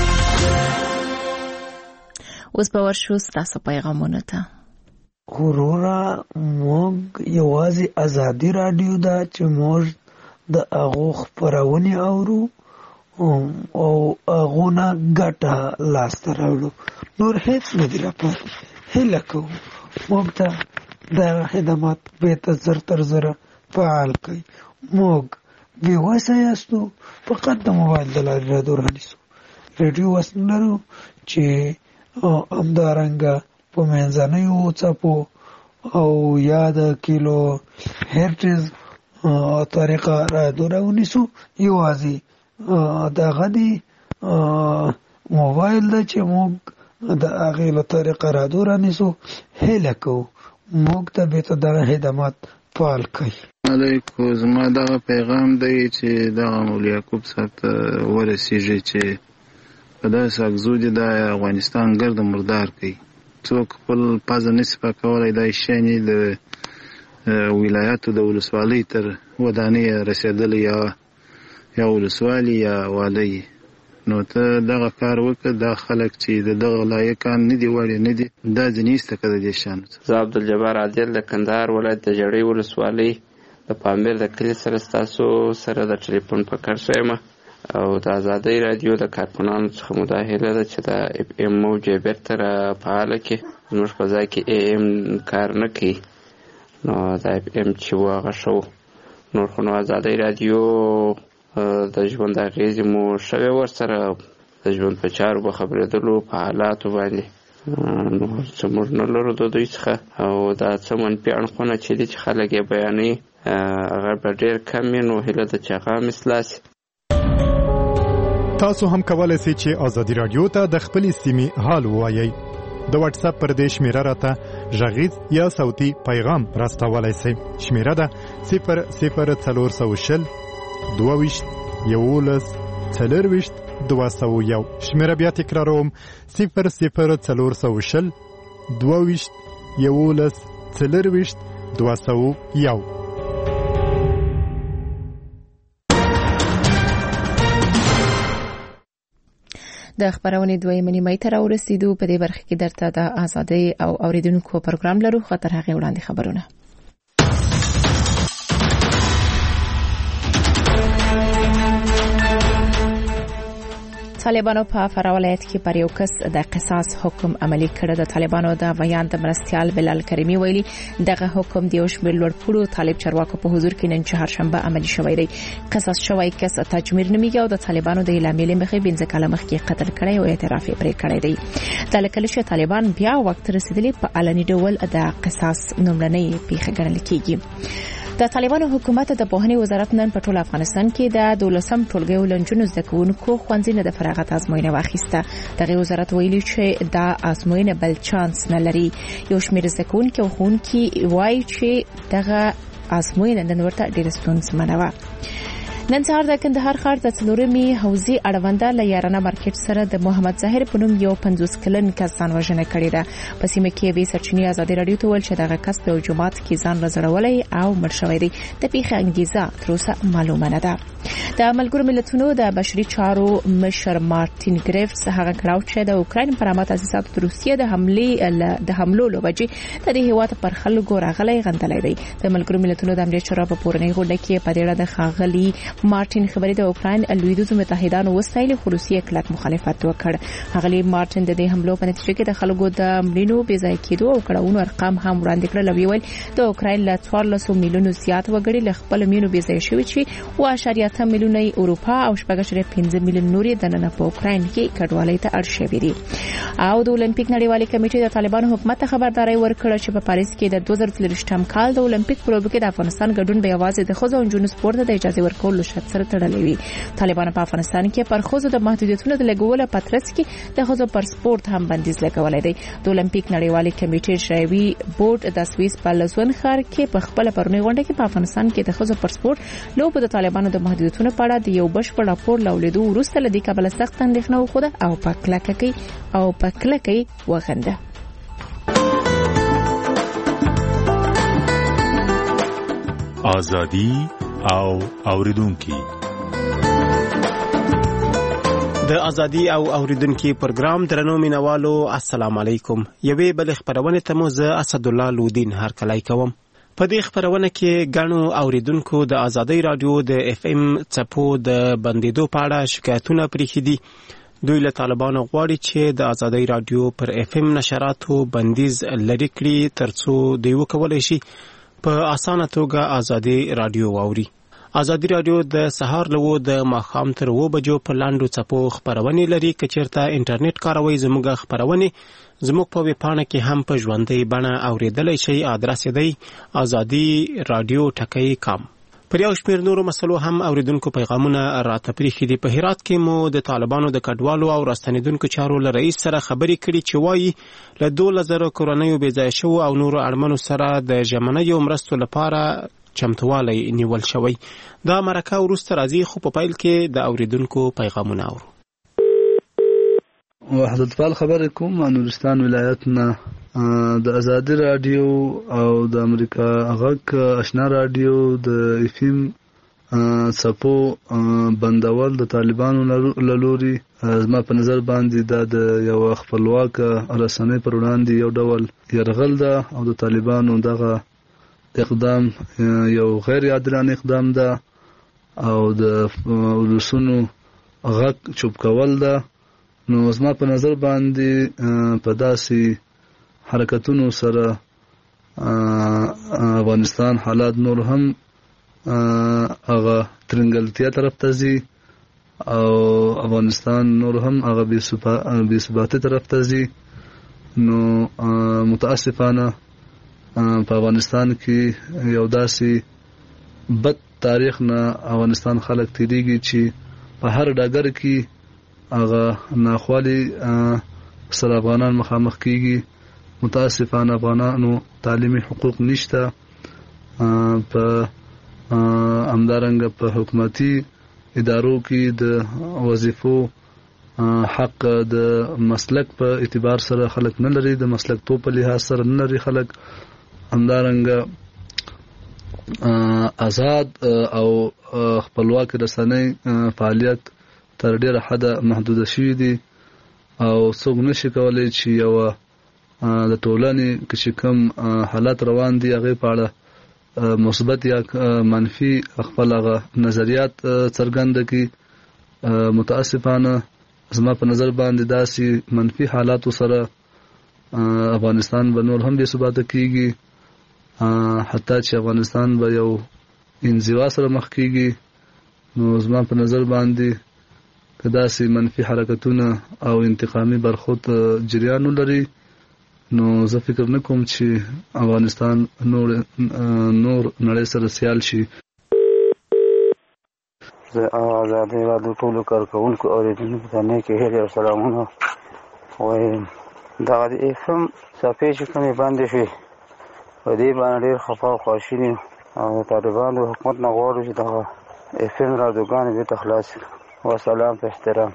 اوس به ورشو ستاسو پیغامونو ته وروره موږ یوازې ازادي راډیو ده چې موږ د هغو خپرونې اورو او هغو نه ګټه لاسته راوړو نور هېڅ نه دي راپاتې هیله کوو موږ ته دغه خدمات بیرته زر تر زره فعال کړئ موږ بېوسه یاستو فقط د موبایل د لارې راډیو رانیسو راډیو وس نه لرو چې همدارنګه په منځنیو څپو او یا د کیلو هرټز طریقه راډیو رانیسو یوازې دغه دی موبایل ده چې موږ د هغې له طریقه راډیو رانیسو هیله کوو موږ ته بیرته دغه خدمات فعال کړئ علیکم زما دغه پیغام دی چې دغه مولوي یعقوب صاحب ته ورسیږي چې په داسې اغزو دي د افغانستان ګرد مردار کوي څوک خپل پزه نشي پاکولی دا شیانې د ولایاتو د ولسوالۍ تر ودانۍ رسېدلی یا یا ولسوالي یا والی نو ته دغه کار وکړه دا خلک چې د دغه لایقان نه دي وړې نه دي دا ځینې ایسته که د دې شیانو څخه زه عبدالجبار عادل د کندهار ولایت د ژړۍ ولسوالۍ د پامیر د کلي سره ستاسو سره د ټلیفون په کار شوی یم او د ازادۍ راډیو د کارکونانو څخه مو دا هیله ده چې د اف ام موج یې بیرته را فعاله کړي زموږ په ځای کې ای ام کار نه کوي نو د اف ام چې و هغه ښه نور خو نو ازادۍ راډیو د ژوند اغېزې مو شوې ورسره د ژوند په چارو په خبرېدلو په حالاتو باندې نو څه موږ نه لرو د دوی څخه او دا څه منفي اړخونه چې دي چې خلک یې بیانوي هغه به ډېر کم وي نو هیله ده چې هغه هم اصلاح سي تاسو هم کولای شئ چې ازادي راډیو ته د خپلې سیمې حال ووایئ د واتس اپ پر دې شمیره راته غږیز یا صوتي پیغام راستولای شئ شمیره ده صفر صفر څلور سوه شل دوه ویشت یولس څلرویشت دوه سوه یو شمیره بیا تکراروم صفر صفر څلور سوه شل دوه ویشت یولس څلرویشت دوه سوه یو د خبرونې دویمه نیمه ته راورسېدو. په دې برخه کې درته د ازادي او اوریدونکو پروګرام لرو. خاطر هغه وړاندې خبرونه. طالبانو په فراه ولایت کې پر یو کس د قصاص حکم عملی کړ. د طالبانو د ویان د مرستيال بلال کریمی ویلي دغه حکم د یو شمېر لوړپوړو طالب چارواکو په حضور کې نن چهارشنبه عملی شوی دی. قصاص شوی کس تجمیر نومیږي او د طالبانو د اعلامیې مخې بنځه کاله مخکې قتل کړی او اعتراف یې پرې کړی دی. د لکلش طالبان بیا وخت رسیدلی په علني ډول د قصاص نوملنۍ پیښه ګڼل کیږي. د طالبانو حکومت د پوهنې وزارت نن په ټول افغانستان کې د دولسم ټولګي ولنجونو زده کوونکو ښوونځي د فراغت ازموینه واخیسته. دغه وزارت ویلي چې دا ازموینه بل چانس نه لري. یو شمېر زده کوونکي او ښوونکي وایي چې دغه ازموینه نن ورته ډېره ستونزمنه وه. نن سهار د کندهار ښار د څلورمې حوزې اړونده له یارانه مارکیټ سره د محمد ظاهر په نوم یو پنځوس کلن کس ځان وژنه کړې ده. په سیمه کې یوې سرچینې ازادي راډیو ته ویل چې دغه کس په یو جومات کې ځان رزړولی او مړ شوی دی. د پیښې انګیزه تر اوسه معلومه نه ده. د ملګرو ملتونو د بشري چارو مشر مارټین ګریفټس هغه کړاو چې د اوکراین پر امنیت تاسیساتو د روسیې د حملې د حملو لوبجې د دې هیواد پر خلکو راغلي غندلې دی. د ملګرو ملتونو د امنیت چارو په پورنۍ غونډه کې په دې اړه د خاغلی مارټین خبري د اوکراین لویدیځو متحدانو وسایل روسیې کلک مخالفت وکړ. هغه مارټین د دې حملو په نتیجه کې د خلکو د مړینو بې ځای کېدو او کړهونو ارقام هم وړاندې کړل. ویل د اوکراین له څوارلس میلیونو زیات وګړي له خپل مینو بې ځای شوي چې و اشاریه اته میلیونه اروپا او شپږ اشاریه پنځه میلیون نورې د نن په اوکراین کې کډوالۍ ته اړ شوي دي. او د اولمپیک نړیوالې کمیټې د طالبانو حکومت ته خبرداري ورکړه چې په پاریس کې د دوه زره څلوېښتم کال د اولمپیک پروګرام کې د افغانستان ګډون به یوازې د ښځو او نجونو سپورت ته اجازه ورکول شرط سره تړلې وي. طالبان په افغانستان کې پر ښځو د محدودیتونو د لګولو په ترڅ کې د ښځو پر سپورت هم بندیز لګولای دی. د اولمپیک نړیوالې کمیټې شوی بورډ د سویس په لزون ښار کې په خپل پرونی غونډه کې په افغانستان کې د ښځو پر سپورت لوب د طالبانو د محدودیتونو په اړه د یو بشپړ راپور لولیدو وروسته لدی کابل سخت اندېښنه وخوده او په کلکه کې او په کلکه کې وغنده. ازادي او اوریدونکو د ازادي او اوریدونکو پروګرام درنو مینوالو السلام علیکم. یوې بل خبرونه ته مو زه اسد الله لودین هر کله کوم. په دې خبرونه کې غنو اوریدونکو د ازادي رادیو د اف ام چپو د بندیدو په اړه شکایتونه پرې دي. دوی له طالبانو غواړي چې د ازادي رادیو پر اف ام نشراتو بندیز لري کړي ترڅو دوی وکولای شي په اسانه توګه ازادي رادیو واوري. ازادي رادیو د سهار لوو د ماخام تر و بجو په لاندو چپو خبرونه لري. کچیرته انټرنیټ کاروي زموږه خبرونه زموږ په ویبپاڼه کې هم په ژوندۍ بڼه اوریدلای شي. ادرس دی ازادي رادیو ټکی کام. پر یو شمېر نورو مسلو هم اوریدونکو پیغامونه راته پرېښي دي. په هرات کې مو د طالبانو د کډوالو او راستنیدونکو چارو له رئیس سره خبرې کړي چې وایي له دولس زره کورنیو بې ځایه شوو او نورو اړمنو سره د ژمنیو مرستو لپاره چمتوالی نیول شوی. دا مرکه وروسته راځي خو په پیل کې د اوریدونکو پیغامونه اورو. وحدت فال خبر کوم نورستان ولایتنا د ازادي رادیو او د امریکا غږ آشنا رادیو د افیم صفو بندول د طالبانو لوري زما په نظر باندې دا د یو خپلواک رسنۍ پر وړاندې یو ډول يرغل ده او د طالبانو دغه اقدام یو غیر عادلانه اقدام ده او د ولسونو غږ چوپ کول ده. نو زما په نظر باندې په داسې حرکتونو سره افغانستان حالات نور هم هغه ترنګلتیا طرف ته ځي او افغانستان نور هم هغه بې ثباتۍ طرف ته ځي. نو متاسفانه په افغانستان کې یو داسې بد تاریخ نه افغانستان خلک تیریږي چې په هر ډګر کې هغه ناخوالي سره افغانان مخامخ کیږي. متاسفانه افغانانو تعلیمي حقوق نشته. په همدارنګه په حکومتي ادارو کې د وظیفو حق د مسلک په اعتبار سره خلک نه لري، د مسلک تو په لحاظ سره نه لري خلک. همدارنګه آزاد او خپلواک رسنۍ فعالیت تر ډیره حد محدود شوی دي. او څوک نشي کولای چې یو د ټولنې کې کوم حالات روان دي هغه په اړه مثبت یا منفي خپل هغه نظریات څرګند کړي. متاسفانه زما په نظر باندې داسې منفي حالات سره افغانستان به نور هم بې ثباته کیږي، حتی چې افغانستان به یو انزوا سره مخ کیږي. نو زما په نظر باندې که داسې منفي حرکتونه او انتقامي برخورد جریان ولري نو زه فکر نه کوم چې افغانستان نور نور نړۍ سره سیال شي. زه آزادۍ رادیو ټولو کارکوونکو اورېدونکو ته نیکې هیلې او سلامونه وایم. دغه د اف ام صفحې چې کومې بندې شوې په دې باندې ډېر خفه او خواشیني او د طالبانو د حکومت نه غواړو چې دغه اف ام رادیوګانې بېرته خلاص کړي. وسلام په احترام.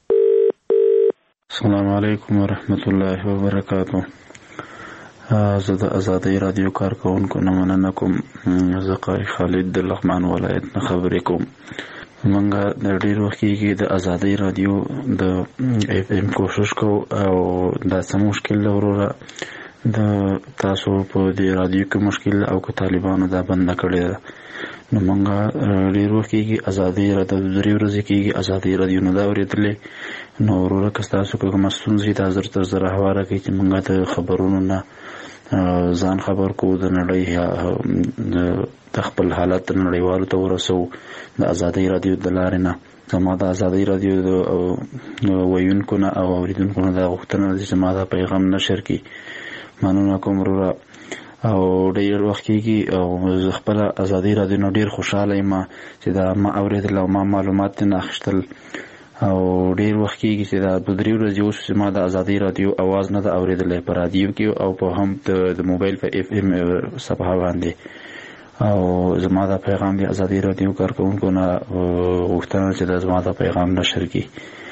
السلام علیکم ورحمت الله وبرکاتو. زه د آزادۍ رادیو کارکوونکو نه مننه کوم. زه قاری خالد د لغمان ولایت نه خبرې کوم. منګه د ډیر وخت کې د آزادۍ رادیو د اف ام کوشش کو او دا سم مشکل وروره د تاسو په دې رادیو کې مشکل او که طالبانو دا بند کړی ده. نو منګه ډیر وخت کې آزادۍ رادیو د درې ورځې کې آزادۍ رادیو نه دا اورېدلې. نو وروره که تاسو کوم ستونزې د حضرت زره حواله کوي چې منګه د خبرونو نه ځان خبر کو د نړۍ د خپل حالت نړیوالو ته ورسو د آزادۍ رادیو د لارې نه. زما د آزادۍ رادیو د ویونکو نه او اوریدونکو نه دا غوښتنه ده چې ما دا پیغام نشر کړي. مننه کوم وروره. او ډېر وخت کېږي او زه خپله آزادۍ رادیو نه ډېر خوشحاله یم چې دا ما اورېدل او ما معلومات ترې نه اخیستل. او ډېر وخت کېږي چې دا دوه درې ورځې اوس چې ما د آزادۍ رادیو اواز نه ده اورېدلی په رادیو کې او په هم د موبایل په اف ام صفحه باندې. او زما دا پیغام د آزادۍ رادیو کارکوونکو نه غوښتنه چې دا زما دا پیغام نشر کړي.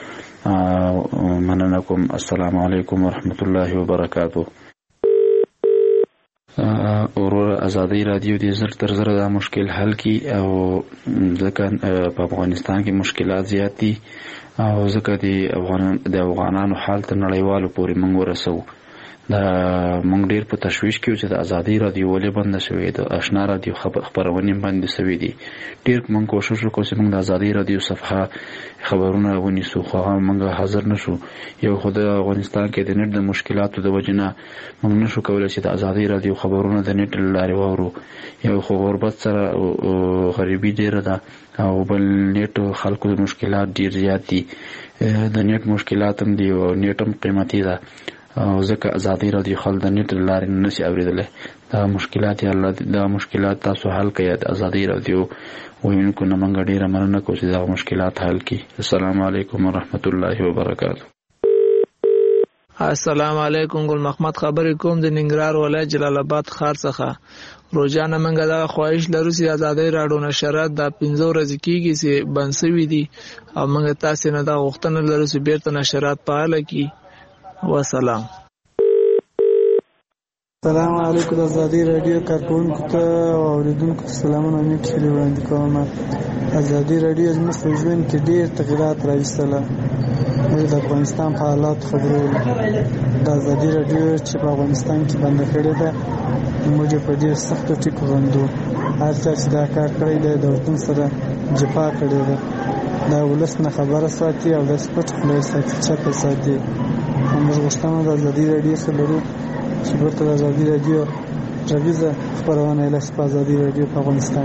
مننه کوم. السلام علیکم ورحمت الله وبرکاتو. وروره آزادۍ رادیو دې زر تر زره دا مشکل حل کړي او ځکه په افغانستان کې مشکلات زیات دي او ځکه د افغان د افغانانو حال تر نړیوالو پورې موږ ورسوو. دا موږ ډېر په تشویش کې یو چې د آزادۍ رادیو ولې بنده شوې ده. اشنا رادیو خپرونې بندې شوې دي. ډېر موږ کوشش وکړو چې موږ د آزادۍ رادیو صفحه خبرونه ونیسو خو هغه موږ حاضر نشو. یو خو د افغانستان کې د نت د مشکلاتو د وجې نه موږ نشو کولی چې د آزادۍ رادیو خبرونه د نت له لارې واورو. یو خو غربت سره غریبي ډېره ده او بل نت خلکو د مشکلات ډېر زیات دي. د نت مشکلات هم دي او نت هم قیمتي ده او ځکه آزادۍ رادیو خلک د نت له لارې نه شي اورېدلی. دا مشکلات یا الله دا مشکلات تاسو حل کړئ. د آزادۍ رادیو ویونکو نه موږ ډېره مننه کوو چې دا مشکلات حل کړي. السلام علیکم ورحمت الله وبرکاتو. السلام علیکم. ګل محمد خبرې کوم د ننګرهار ولایت جلال آباد ښار څخه. روزانه موږ دا خواهش لرو چې آزادۍ راډیو نشرات دا پنځه ورځې کېږي چې بند شوي دي او موږ تاسې نه دا غوښتنه لرو چې بیرته نشرات فعاله کړي. وسلام. السلام علیکم. د آزادۍ راډیو کارکوونکو ته او اورېدونکو ته سلامونه او نیکې هیلې وړاندې کوم. آزادۍ راډیو زموږ په ژوند کې ډېر تغیرات راوستله. موږ د افغانستان په حالاتو خبرولو. د آزادۍ راډیو چې په افغانستان کې بنده کړې ده موږ په ډېر سختو ټکو غندو. هر چا چې دا کار کړی دی د وطن سره جفا کړې ده. دا ولس نه خبره ساتي او داسې پټ خوله یې ساتي چپه ساتي. موږ غوښتنه د آزادۍ راډیو څخه لرو چې بیرته د آزادۍ راډیو غږیزه خپرونه یې لس په آزادۍ راډیو په افغانستان.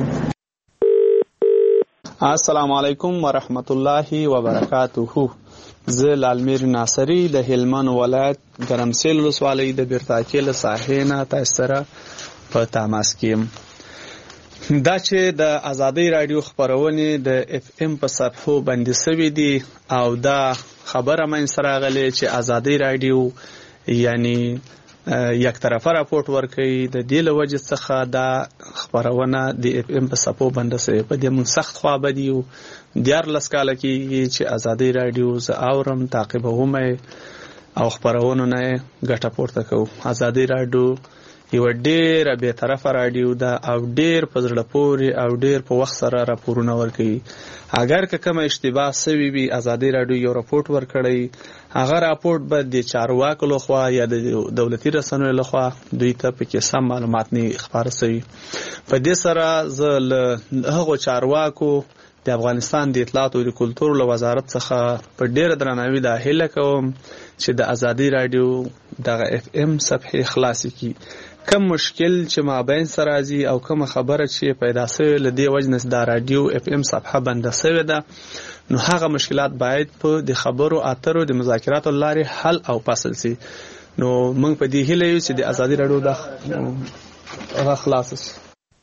السلام علیکم ورحمت الله وبرکاته. زه لالمیر ناصری د هلمند ولایت ګرمسیل ولسوالۍ د بیرتاکې له ساحې نه تاسو سره په تماس کې یم. دا چې د آزادۍ راډیو خپرونې د اف ام په صفحو باندې سوي دي او دا خبره منځ راغلې چې آزادۍ راډیو یعنی یک طرفه راپورټ ورکوي. د دې له وجې څخه دا خپرونه د اف ام په صفحو باندې سوي. په دې موږ سخت خوابدي یو. دیارلس کاله کېږي چې آزادۍ راډیو زه اورم، تعقیبوم او خپرونو نه ګټه پورته کوو. آزادۍ راډیو یو ډېر به طرفه رادیو ده او ډېر په زړه پورې او ډېر په وخت سره راپورونه ورکوي. اگر که کوم اشتباه سوي وي ازادي رادیو یو راپورټ ورکړي هغه راپورټ به د چارواکو لخوا یا د دولتي رسنیو لخوا دوی ته پکې سم معلومات نه خبر شوي. په دې سره زه له هغو چارواکو د افغانستان د اطلاعات او د کلتور له وزارت څخه په ډېر درناوي دا هیله کوم چې د ازادي رادیو دغه اف ام صفحې خلاصې کړي. کم مشکل چې مابین سره راځي او کوم خبره چې پیدا شوې له دې وجه نه د رادیو اف ام صفحه بنده شوې ده نو هغه مشکلات باید په د خبرو اترو د مذاکراتو لارې حل او فصل شي. نو موږ په دې هیله یو چې د ازادي رادیو د هغه خلاص شي.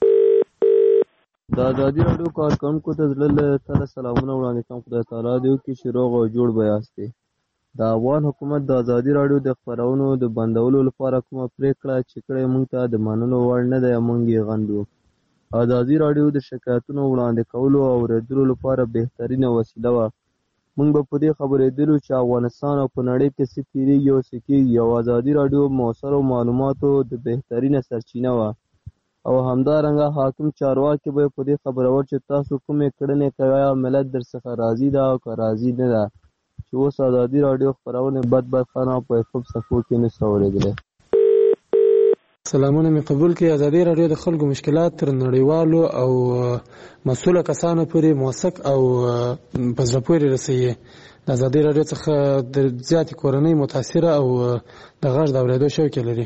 د ازادي رادیو کارکونکو ته زړه له سلامونه وړاندې کوم. خدای تعالی دې وکړي چې روغ او جوړ به یاستئ. د افغان حکومت د ازادي رادیو د خپرونو د بندولو لپاره کومه پریکړه چې کړې موږ ته د منلو وړ نه ده، موږ یې غندو. ازادي رادیو د شکایتونو وړاندې کولو او اورېدلو لپاره بهترینه وسیله وه. موږ به په دې خبرېدلو چې افغانستان او په نړۍ کې څه تېرېږي او څه کېږي او ازادي رادیو مؤثرو معلوماتو د بهترینه سرچینه وه. او همدارنګه حاکم چارواکي به په دې خبرول چې تاسو کومې کړنې کوئ ملت درڅخه راضي ده او که راضي نه ده، چې اوس ازادي رادیو خپرونې بد بد خانه په اف ام صفحو کې نشته اورېدلی. سلامونه مې قبول کړي. ازادي رادیو د خلکو مشکلات تر نړیوالو او مسؤله کسانو پورې موثق او په زړه پورې رسوي. د ازادي رادیو څخه د زیاتې کورنۍ متاثره او د غږ د اورېدو شوق لري.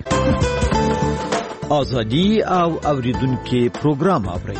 ازادي او اوریدونکو پروګرام اوري.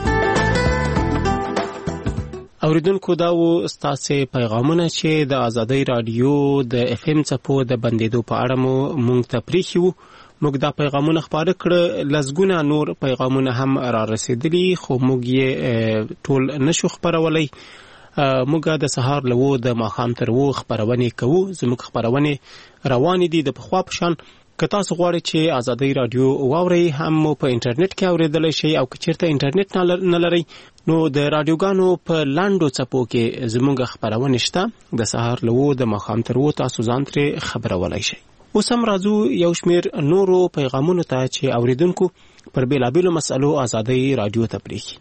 اوریدونکو دا و ستاسو پیغامونه چې د ازادي رادیو د اف ام څپو د بندیدو په اړه مو مونږ ته پریښیو. موږ دا پیغامونه خپاره کړ، لزګونه نور پیغامونه هم را رسیدلي خو موږ یې ټول نشو خپرولای. موږ د سهار لوو د ماښام تر وو خپرونې کوو. زموږ خپرونې روانې دي د پخوا په شان. که تاسو غواړئ چې ازادي رادیو واورئ هم مو په انټرنیټ کې اوریدلای شئ او که چیرته انټرنیټ نه لرئ نو د رادیوګانو په لاندو څپو کې زموږ خپرونې شته. د سهار لوو د ماښام تر وو تاسو ځان ترې خبرولای شئ. اوس هم راځو یو شمېر نورو پیغامونو ته چې اوریدونکو پر بېلابېلو مسألو ازادي رادیو ته پرېښي.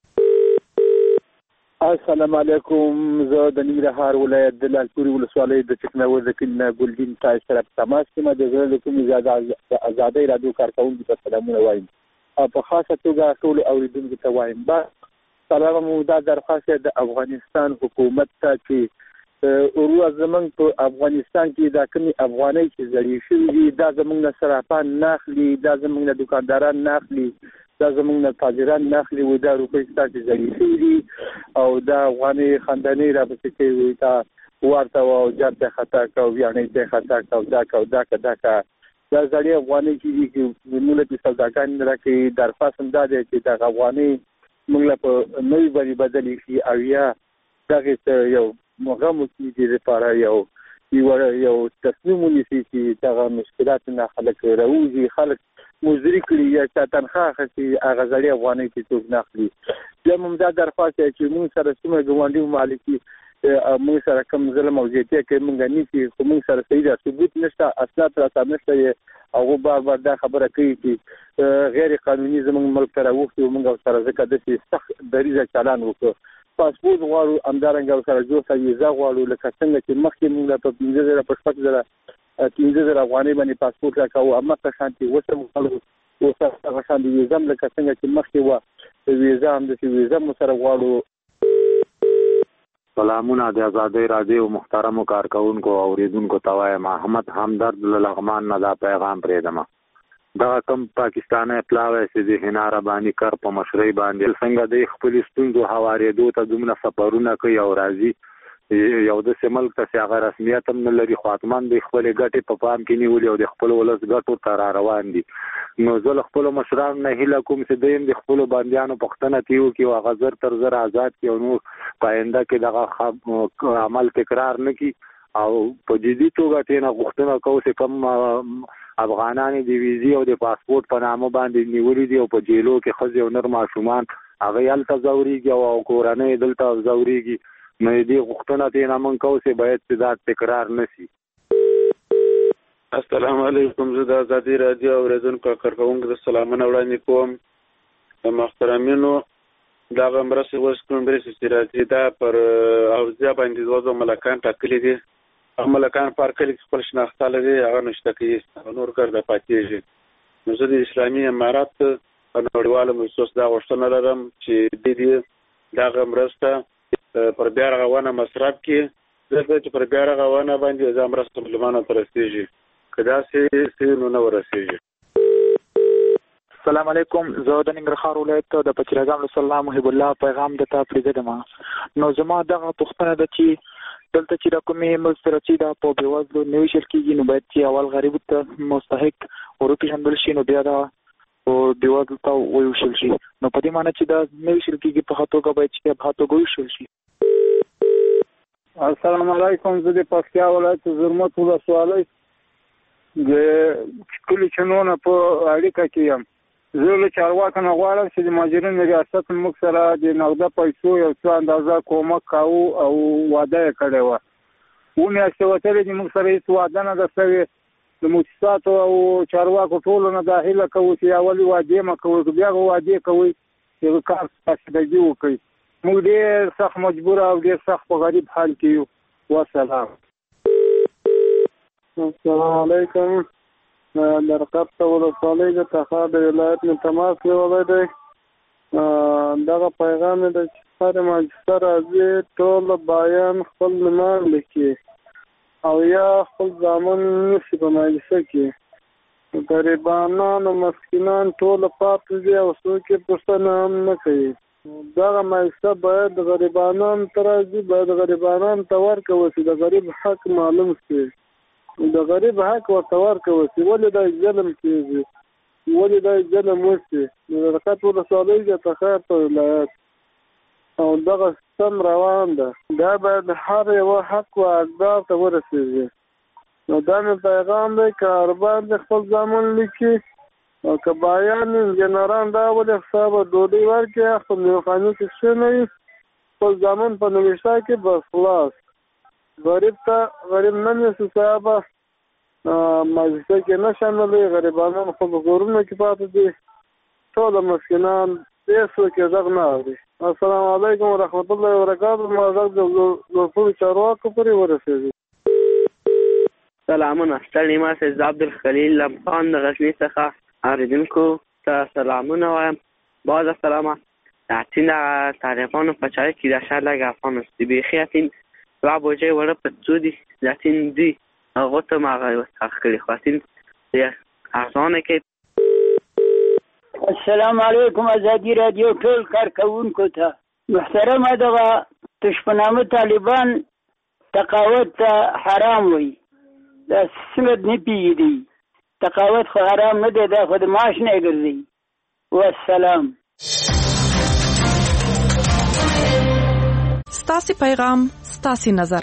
السلام علیکم. زه د ننګرهار ولایت د لالپورې ولسوالۍ د چکناور د کلي نه ګلدین تای سره په تماس کې یم. د زړه له کومې د ازادۍ رادیو کارکوونکو ته سلامونه وایم او په خاصه توګه ټولو اورېدونکو ته وایم با سلام مو دا درخواست د افغانستان حکومت ته چې ورو زمونږ په افغانستان کې دا کومې افغانۍ چې زړې شوي دي دا زمونږ نه صرافان نه اخلي، دا زمونږ نه دوکانداران نه اخلي، دا زمونږ نه تاجران نه اخلي. وایي دا روپۍ ستاسې زړې شوي دي او دا افغانۍ خندنۍ راپسې کوي. وایي دا ورته او جر ته خطا که او ویاڼۍ ته خطا که او دا که او دا که دا که دا زړې افغانۍ چې دي موږ له سوداګانې نه راکوي. درخواست هم دا دی چې دغه افغانۍ موږ له په نوي باندې بدلې شي او یا دغې ته یو مغمو کې دې لپاره یو یو تصمیم ونیسي چې دغه مشکلات نه خلک راوځي، خلک مزدوري کړي یا چا تنخواه اخلي هغه زړې افغانۍ چې څوک نه اخلي. بیا هم دا درخواست دی چې موږ سره څومره ګاونډي ممالکي موږ سره کوم ظلم او زیاتي کوي موږ نیسي خو موږ سره صحیح ثبوت نشته، اسناد راته نشته. هغه بار بار دا خبره کوي چې غیر قانوني زموږ ملک ته راوښتي او موږ سره ځکه داسې سخت دریځه چالان وکړو. پاسپورت غواړو همدارنګه سره جوړه ویزا غواړو لکه څنګه چې مخکې موږ په پنځه زره په شپږ زره پنځه زره افغانۍ باندې پاسپورت راکاوه هماغه شانتي اوس هم غواړو اوس هغه شانتي ویزا هم لکه څنګه چې مخکې وه ویزا هم داسې ویزا هم سره غواړو. سلامونه د ازادۍ رادیو محترمو کارکوونکو او اوریدونکو ته وایم محمد همدرد له لغمان نه دا پیغام پرېږدم. دغه کم پاکستاني پلاوی چې د حنا رباني کر په مشرۍ باندې څنګه د خپلې ستونزو هوارېدو ته دومره سفرونه کوي او راځي یو داسې ملک ته چې هغه رسمیت هم نه لري خو حتماً د خپلې ګټې په پام کې نیولي او د خپل ولس ګټو ته را روان دي. نو زه له خپلو مشرانو نه هیله کوم چې دوی هم د خپلو بندیانو پوښتنه ترې وکړي او هغه زر تر زر آزاد کړي او نور په آینده کې دغه عمل تکرار نه کړي او په جدي توګه ترې نه غوښتنه کوو چې کوم افغانان د ویزې او د پاسپورت په نامه باندې نیولي دي او په جیلو کې ښځې او نر ماشومان هغه هلته ځورېږي او کورنۍ دلته ځورېږي. نو دې غوښتنه ترې نه موږ کوو چې باید چې دا تکرار نه شي. السلام علیکم. زه د ازادي رادیو اوریدونکو کارکوونکو د سلامونه وړاندې کوم. د محترمینو دغه مرستې اوس کوم مرستې چې راځي دا پر حوزه باندې دوه دوه ملکان ټاکلي دي. هغه ملکان په هر کلي کې خپل شناخته لري، هغه نشته کوي، نور کار د پاتېږي. نو زه د اسلامي امارات په نړیوالو مجلس دا غوښتنه لرم چې د دې دغه مرسته پر بیا رغونه مصرف کړي، ځکه چې پر بیا رغونه باندې دا مرسته مسلمانانو ته رسېږي. که داسې څه نو نه ورسېږي. السلام علیکم. زه د ننګرهار ولایت د پچیراګام له الله محب الله پیغام د تا پرېږدم. نو زما دغه پوښتنه ده چې دلته چې د کومې مرستې راځي دا په بېوزلو نه ویشل کېږي، نو باید چې اول غریبو ته مستحق وروپېژندل شي، نو بیا دا بېوزلو ته وویشل شي. نو په دې معنی چې دا نه ویشل کېږي په ښه توګه باید چې په ښه توګه وویشل شي. السلام علیکم. زه د پکتیا ولایت زرمت ولسوالۍ د کلي چنونه په اړیکه کې یم. زه له چارواکو نه غواړم چې د مهاجرینو ریاست موږ سره د نغده پیسو یو څه اندازه کومک کوو او وعده یې کړې وه. اووه میاشتې وتلې دي، موږ سره هېڅ وعده نه ده شوې. د مؤسساتو او چارواکو ټولو نه دا هیله کوو چې یا ولې وعدې مه کوئ، که بیا به وعدې کوئ چې کار فاسدګي وکړئ. موږ ډېر سخت مجبوره او ډېر سخت په غریب حال کې یو. وسلام. السلام علیکم. د رقب ولسوالۍ د تخار د ولایت نه تماس نیولی دی. دغه پیغام دی چې هر مجلسه راځي ټول بایان خپل نومان لیکي او یا خپل زامن نیسي په مجلسه کې. غریبانان او مسکینان ټول پاتې دي او څوک یې پوښتنه هم نه کوي. دغه مجلسه باید غریبانان ته راځي، باید غریبانان ته ورکوي چې د غریب حق معلوم شي، د غریب حق ورته ورکوي چې ولې دا ظلم کېږي، ولې دا ظلم وشي. د رقب ولسوالۍ د تخار په ولایت او دغه سیستم روان ده، دا باید هر یوه حق و حقدار ته ورسېږي. نو دا مې پیغام دی که اربان د خپل زامن لیکي او که بایان انجنران دا ولې حسابه ډوډۍ ورکړي، خپل میوخاني کې کښېنوي، خپل زامن په نوشته کې بس خلاص. غریب ته غریب نه نیسي صاحبه، مجلسه کې نه شاملوي. غریبانان خپل کورونو کې پاتې دي، ټول مسکینان هېڅوک یې غږ نه اوري. السلام علیکم ورحمت الله وبرکاتو. ما غږ د لوړپوړو چارواکو پورې ورسېږي. سلامونه. ستړي مه شئ. زه عبدالخلیل لمخان د غزني څخه اورېدونکو ته سلامونه وایم. باز السلامه. د اتین طالبانو په چاره کې د شر لږ افغان است. بیخي اتین دوه بوجۍ وړه په څو دي د اتین دوی هغو ته م هغه وسخ کړي، خو اتین ارزانه کې. السلام علیکم. ازادي رادیو ټول کارکوونکو ته محترمه، دغه تشپنامه طالبان تقاوت ته حرام وي، دا سمت نه پېږدي. تقاوت خو حرام نه دی، دا خو د معاش نه ګرځي. والسلام. ستاسې پیغام ستاسې نظر.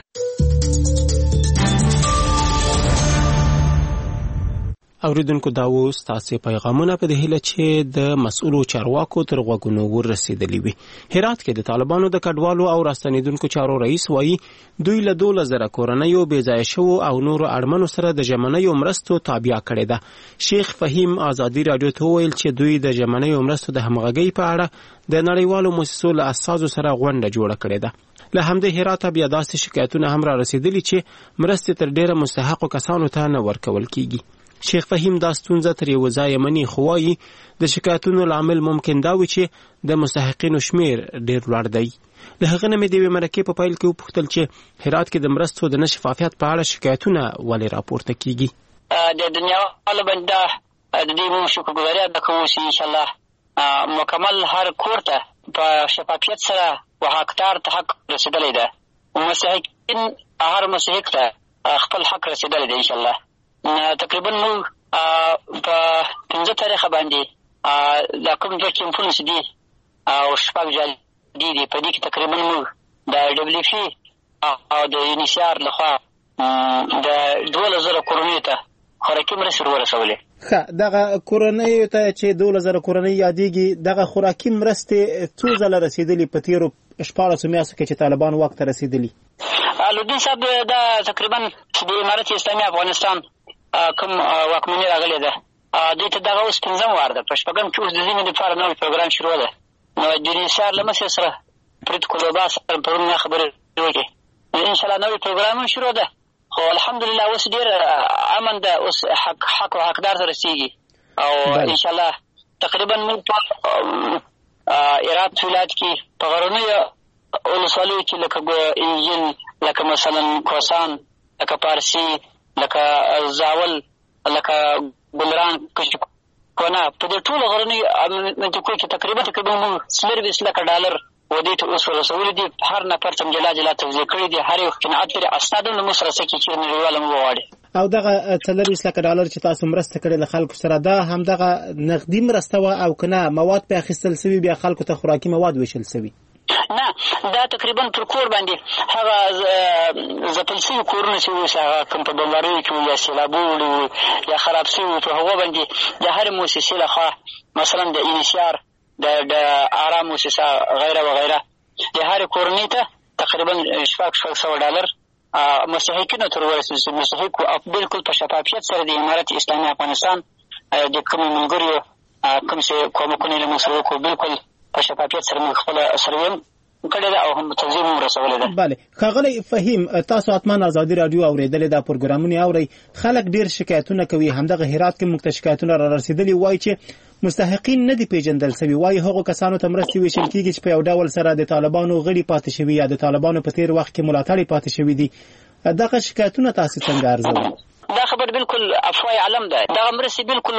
اوریدونکو دا و ستاسې پیغامونه په دې هیله چې د مسؤلو چارواکو تر غوږونو ورسېدلي وي. هرات کې د طالبانو د کډوالو او راستنېدونکو چارو رئیس وایي دوی له دولس زره کورنیو بېځایه شوو او نورو اړمنو سره د ژمنیو مرستو تابع کړې ده. شیخ فهیم ازادي راډیو ته وویل چې دوی د ژمنیو مرستو د همغږۍ په اړه د نړیوالو مؤسسو له استازو سره غونډه جوړه کړې ده. له همدې هراته بیا داسې شکایتونه هم را رسېدلي چې مرستې تر ډېره مستحقو کسانو ته نه ورکول کېږي. شیخ فهیم دا ستونزه تر یو ځایه مني، خو وایي د شکایتونو لامل ممکن دا وي چې د مستحقینو شمیر ډېر لوړ دی. له هغه نه مې د یوې مرکې په پیل کې وپوښتل چې هرات کې د مرستو د نه شفافیت په اړه شکایتونه ولې راپورته کېږي. د دنیا والا باندې د دې موږ شکرګزاري ادا کوو چې انشاءالله مکمل هر کور ته په شفافیت سره و حقدار ته حق رسېدلی ده. مستحقین هر مستحق ته خپل حق رسېدلی ده انشاءالله. تقریبا موږ په پنځه تاریخه باندې دا کوم دوه کیمپونه چې دي او شپږ جالي دي، په دې کې تقریبا موږ د ډبلیو پي او د یونیسیار لخوا د دولس زره کورنیو ته خوراکي مرستې ورسولې. ښه، دغه کورنیو ته چې دولس زره کورنۍ یادېږي، دغه خوراکي مرستې څو ځله رسېدلي په تېرو شپاړسو میاشتو کې چې طالبان واک ته رسېدلي؟ لودین صاحب دا تقریبا د امارت اسلامي افغانستان کوم واکمني راغلې ده دوی ته دغه اوس پنځم وار ده. په شپږم کې اوس د ځینې دپاره نوی پروګرام شروع ده. نو د انحصار له مسې سره فرید کلوبا سره پرون ما خبرې وکړې. انشاءالله نوی پروګرام هم شروع ده، خو الحمدلله اوس ډېر امن ده، اوس حق حق او حقدار ته رسېږي. او انشاءالله تقریبا موږ په هرات ولایت کې په غرنیو ولسوالیو کې لکه انجیل، لکه مثلا کوسان، لکه پارسي، لکه زاول، لکه ګلران، کونه، په دې ټولو غرنیو منطقو کې تقریبا تقریبا موږ څلرویشت لکه ډالر ودې ته اوس ورسولي دي. هر نفر ته جلا جلا توزیع کړي دي، هر یو قناعت لري، اسناد هم له موږ سره څه کې چې نړیواله موږ وغواړي. او دغه څلرویشت لکه ډالر چې تاسو مرسته کړې له خلکو سره، دا همدغه نغدي مرسته وه او که نه مواد پې اخیستل سوي بیا خلکو ته خوراکي مواد ویشل سوي؟ نه، دا تقریبا پر کور باندې هغه ځپل سوي کورونه چې اوس هغه کوم په بمباریو کې وو یا سیلابو وړي یا خراب سوي وو، په هغو باندې د هرې مؤسسې لخوا مثلا د انحصار د د آرام مؤسسه غیره وغیره د هرې کورنۍ ته تقریبا شپږ شپږ سوه ډالر مستحقینو ته ورسېږي. مستحق او بالکل په شفافیت سره د امارت اسلامي افغانستان د کومو ملګریو کوم چې کومکونه یې له موږ سره وکړو، بالکل په شفافیت سره موږ خپله سروې هم کړې ده او هم توضیح هم رسولې ده. بله ښاغلی فهیم، تاسو حتما ازادي راډیو اورېدلې دا پروګرامونه اورئ. خلک ډېر شکایتونه کوي، همدغه هرات کې موږ ته شکایتونه را رسېدلي وایي چې مستحقین نه دي پیژندل سوي، وایي هغو کسانو ته مرستې ویشل کېږي چې په یو ډول سره د طالبانو غړي پاتې شوي یا د طالبانو په تېر وخت کې ملاتړي پاتې شوي دي. دغه شکایتونه تاسو څنګه ارزوئ؟ دا خبر بالکل افوای علم ده. دغه مرستې بالکل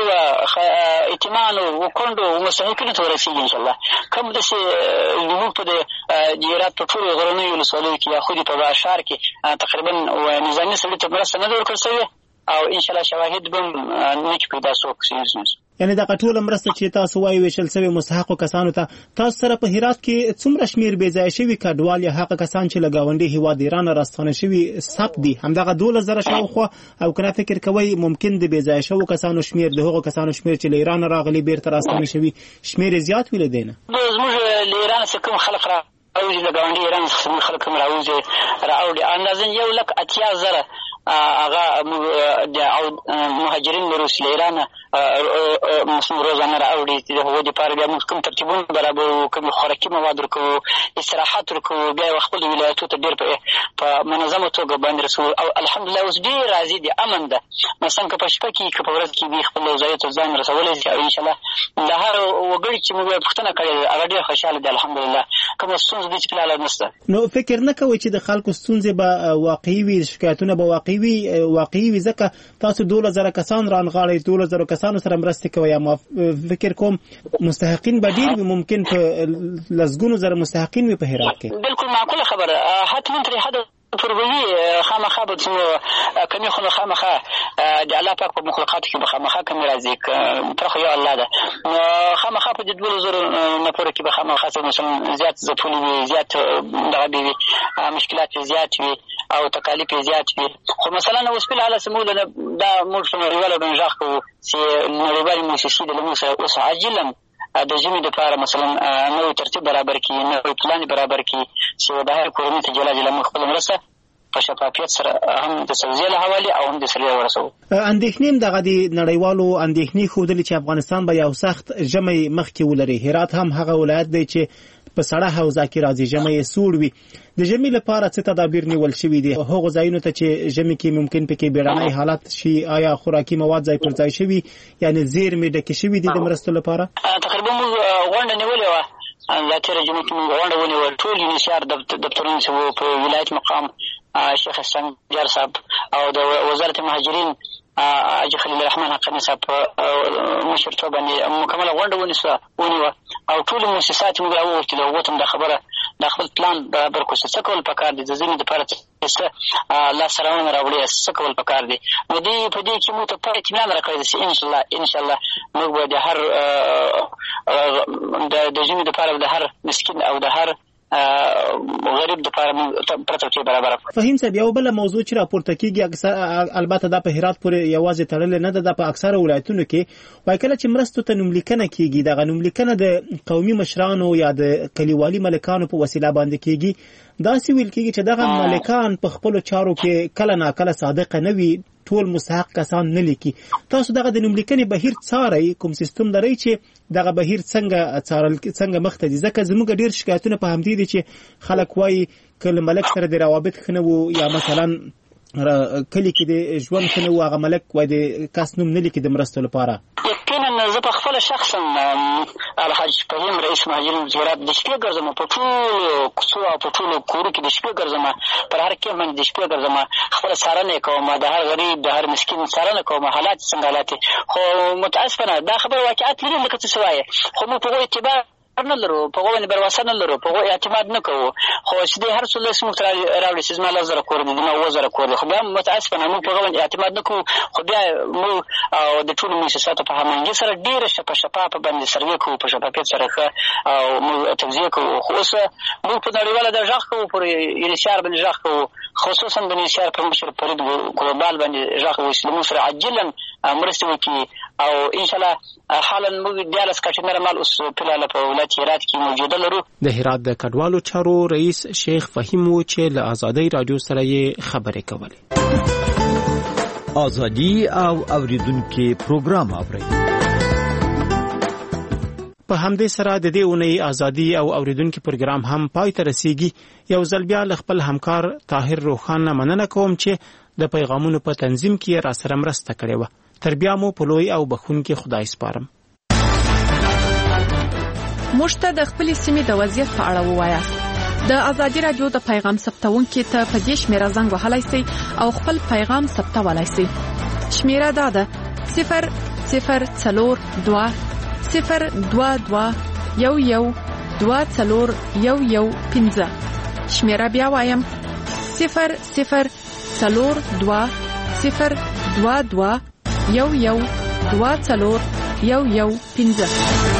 اطمینان او کونډو مستحقینو ته ورسېږي انشاءالله. کوم داسې زموږ په د هرات په ټولو غرنیو ولسوالیو کې یا خو دې په ښار کې تقریبا نظامي سړي ته مرسته نه ده ورکړل سوې او انشاءالله شواهد به هم نه کې پیدا څوک. یعنې دغه ټوله مرسته چې تاسو وایي ویشل سوې مستحقو کسانو ته، تاسو سره په هرات کې څومره شمېر بې ځایه شوي کډوال یا هغه کسان چې له ګاونډي هېواد ایران راستانه شوي ثبت دي، همدغه دولس زره شاوخوا؟ او که نه فکر کوئ ممکن د بې ځایه شوو کسانو شمېر د هغو کسانو شمېر چې له ایران راغلي بیرته راستانه شوي شمېر یې زیات وي له دې نه؟ زموږ له ایران څخه کوم خلک راوځي، له ګاونډي ایران څخه زموږ خلک هم راوځي راوړي اندازاً یو لک اتیا زره هغه مهاجرین له روس له ایرانه روزانه راوړي. د هغو دپاره بیا موږ کوم ترتیبونه برابروو، کوم خوراکي مواد ورکوو، استراحت ورکوو، بیا یې خپلو ولایتو ته ډېر په منظمه توګه باندې رسوو. او الحمدلله اوس ډېر راضي دي، امن ده. مثلا که په شپه کې که په ورځ کې وي خپلو ځایو ته ځان رسولی شي او انشاءالله د هر وګړي چې موږ پوښتنه کړې ده هغه ډېر خوشحاله دي الحمدلله. کومه ستونزه دې چې فی الحال نشته. نو فکر نه کوئ چې د خلکو ستونزې به واقعي وي، شکایتونه به واقعي وي واقعي وي ځکه تاسو دولس زره کسان رانغاړئ، دولس زره کسانو سره مرستې کوئ. اما فکر کوم مستحقین به ډېر وي، ممکن په لسګونو زره مستحقین وي په هرات کې. بالکل معقوله خبره، حتما ترې حد پروي خامخا به کمی خو خامخا د الله پاک په مخلوقاتو کې به خامخا کمی راځي، پرخو یو الله ده. نو خامخا په دې دوه زره نفرو کې به خامخا مثلا زیات ځپلي وي، زیات دغه به وي، مشکلات زیات وي او تکالیف زیات وي. خو مثلا اوس په حاله سمو دا موږ په نړیواله باندې ځخ کوو چې نړیوالې مؤسسې د موږ سره اوس عاجلا د ژمي دپاره مثلا نوی ترتیب برابر کړي، نوی پلان برابر کړي چې د هر کورنۍ ته جلا جلا موږ خپله مرسته په شفافیت سره هم د توزیع له حوالې او هم د سروې ورسوو. اندېښنې هم دغه د نړیوالو اندېښنې ښودلې چې افغانستان به یو سخت ژمی مخکې ولري. هرات هم هغه ولایت دی چې په سړه حوزه کې راځي، ژمی یې سوړ وي. د ژمي لپاره څه تدابیر نیول شوي دي؟ هغو ځایونو ته چې ژمي کې ممکن پکې بیړنی حالت شي، آیا خوراکي مواد ځای پر ځای شوي یعنې زیرمې ډکې شوي دي د مرستو لپاره؟ تقریبا موږ غونډه نیولې وه، دا تېره جمعه کې موږ غونډه ونیوه. ټول انحصار دفترونه چې وو په ولایت مقام شیخ اسفندیار صاحب او د وزارت مهاجرین حاجي خلیل الرحمن حقانی صاحب مشرتوب باندې مکمله غونډه ونیسوه ونیوه او ټولې مؤسسات موږ راوغوښتې. د هغو ته هم دا خبره دا خپل پلان برابر کړو چې څه کول پکار دي، د ځینې دپاره څه لاسته راوړنه راوړي، څه کول پکار دي. نو دوی په دې کې موږ ته پوره اطمینان راکړی دی چې انشاءالله انشاءالله موږ به د هر د ژمي دپاره د هر مسکین او د هر غریب دپاره موږ پرته کې برابره کړو. فهیم صاحب، یو بله موضوع چې راپورته کېږي البته دا په هرات پورې یوازې تړلې نه ده، دا په اکثره ولایتونو کې وایي کله چې مرستو ته نوملیکنه کېږي دغه نوملیکنه د قومي مشرانو یا د کلیوالي ملکانو په وسیله باندې کېږي. داسې ویل کېږي چې دغه ملکان په خپلو چارو کې کله ناکله صادقه نه وي، ټول مستحق کسان نه لیکي. تاسو دغه د نوملیکنې بهیر څارئ، کوم سیستم لرئ چې دغه بهیر څنګه څارل څنګه مخ ته ځي؟ ځکه زموږ ډېر شکایتونه په همدې دي چې خلک وایي که له ملک سره د روابط ښه نه وو، یا مثلا کلی کې د ژوند ښه نه وو، هغه ملک وایي د کس نوم نه لیکي د مرستو لپاره. یقینا زه په خپله شخصا الحاج فهیم رئیس مهاجرین زیارت د شپې ګرځم، په ټولو کوڅو او په ټولو کورو کې د شپې ګرځم، پر هر کیف باندې د شپې ګرځم، خپله څارنه کوم، د هر غریب د هر مسکین څارنه کوم، حالات څنګه حالات. خو متاسفانه دا خبره واقعیت لري لکه څه څه وایي، خو موږ په هغو اعتبار نه لرو، په هغو باندې بروسه نه لرو، په هغو اعتماد نه کوو. خو چې دی هر څه لس موږ ته راوړي چې زما لس زره کور دی، زما اووه زره کور دی، خو بیا متاسفانه موږ په هغو باندې اعتماد نه کوو. خو بیا موږ او د ټولو مؤسساتو په هماهنګۍ سره ډېره شفا شفافه باندې سروې کوو، په شفافیت سره ښه او موږ توضیح کوو. خو اوس موږ په نړیواله د غږ کوو، پر یونیسیار باندې غږ کوو، خصوصا د یونیسیار پر مشر فرید ګلوبال باندې غږ کوو چې موږ سره عاجلا مرستې وکړي. او انشاءالله حالا موږ دیارلس کانټینره مال اوس فلحاله په ولایت هرات کې موجوده لرو. د هرات د کډوالو چارو رئیس شیخ فهیم و چې له آزادۍ رادیو سره یې خبرې کولې. آزادي او اوریدونکو پروګرام اوري. په همدې سره د دې اونۍ آزادي او اوریدونکو پروګرام هم پای ته رسیږي. یو ځل بیا له خپل همکار طاهر روخان مننه کوم چې د پیغامونو په تنظیم کې را سره مرسته کړې و. تر بیا مو په لوی او بخښونکي خدای سپارم. موږ ته د خپلې سیمې د وضعیت په اړه ووایاست. د آزادي رادیو د پیغام ثبتونکو ته په دې شمیره زنګ وهلی سئ او خپل پیغام ثبتولی سئ. شمیره دا ده صفر صفر څلور دوه صفر دوه دوه یو یو دوه څلور یو یو پنځه. شمیره بیا وایم صفر صفر څلور دوه صفر دوه دوه یو یو دوه څلور یو یو پنځه.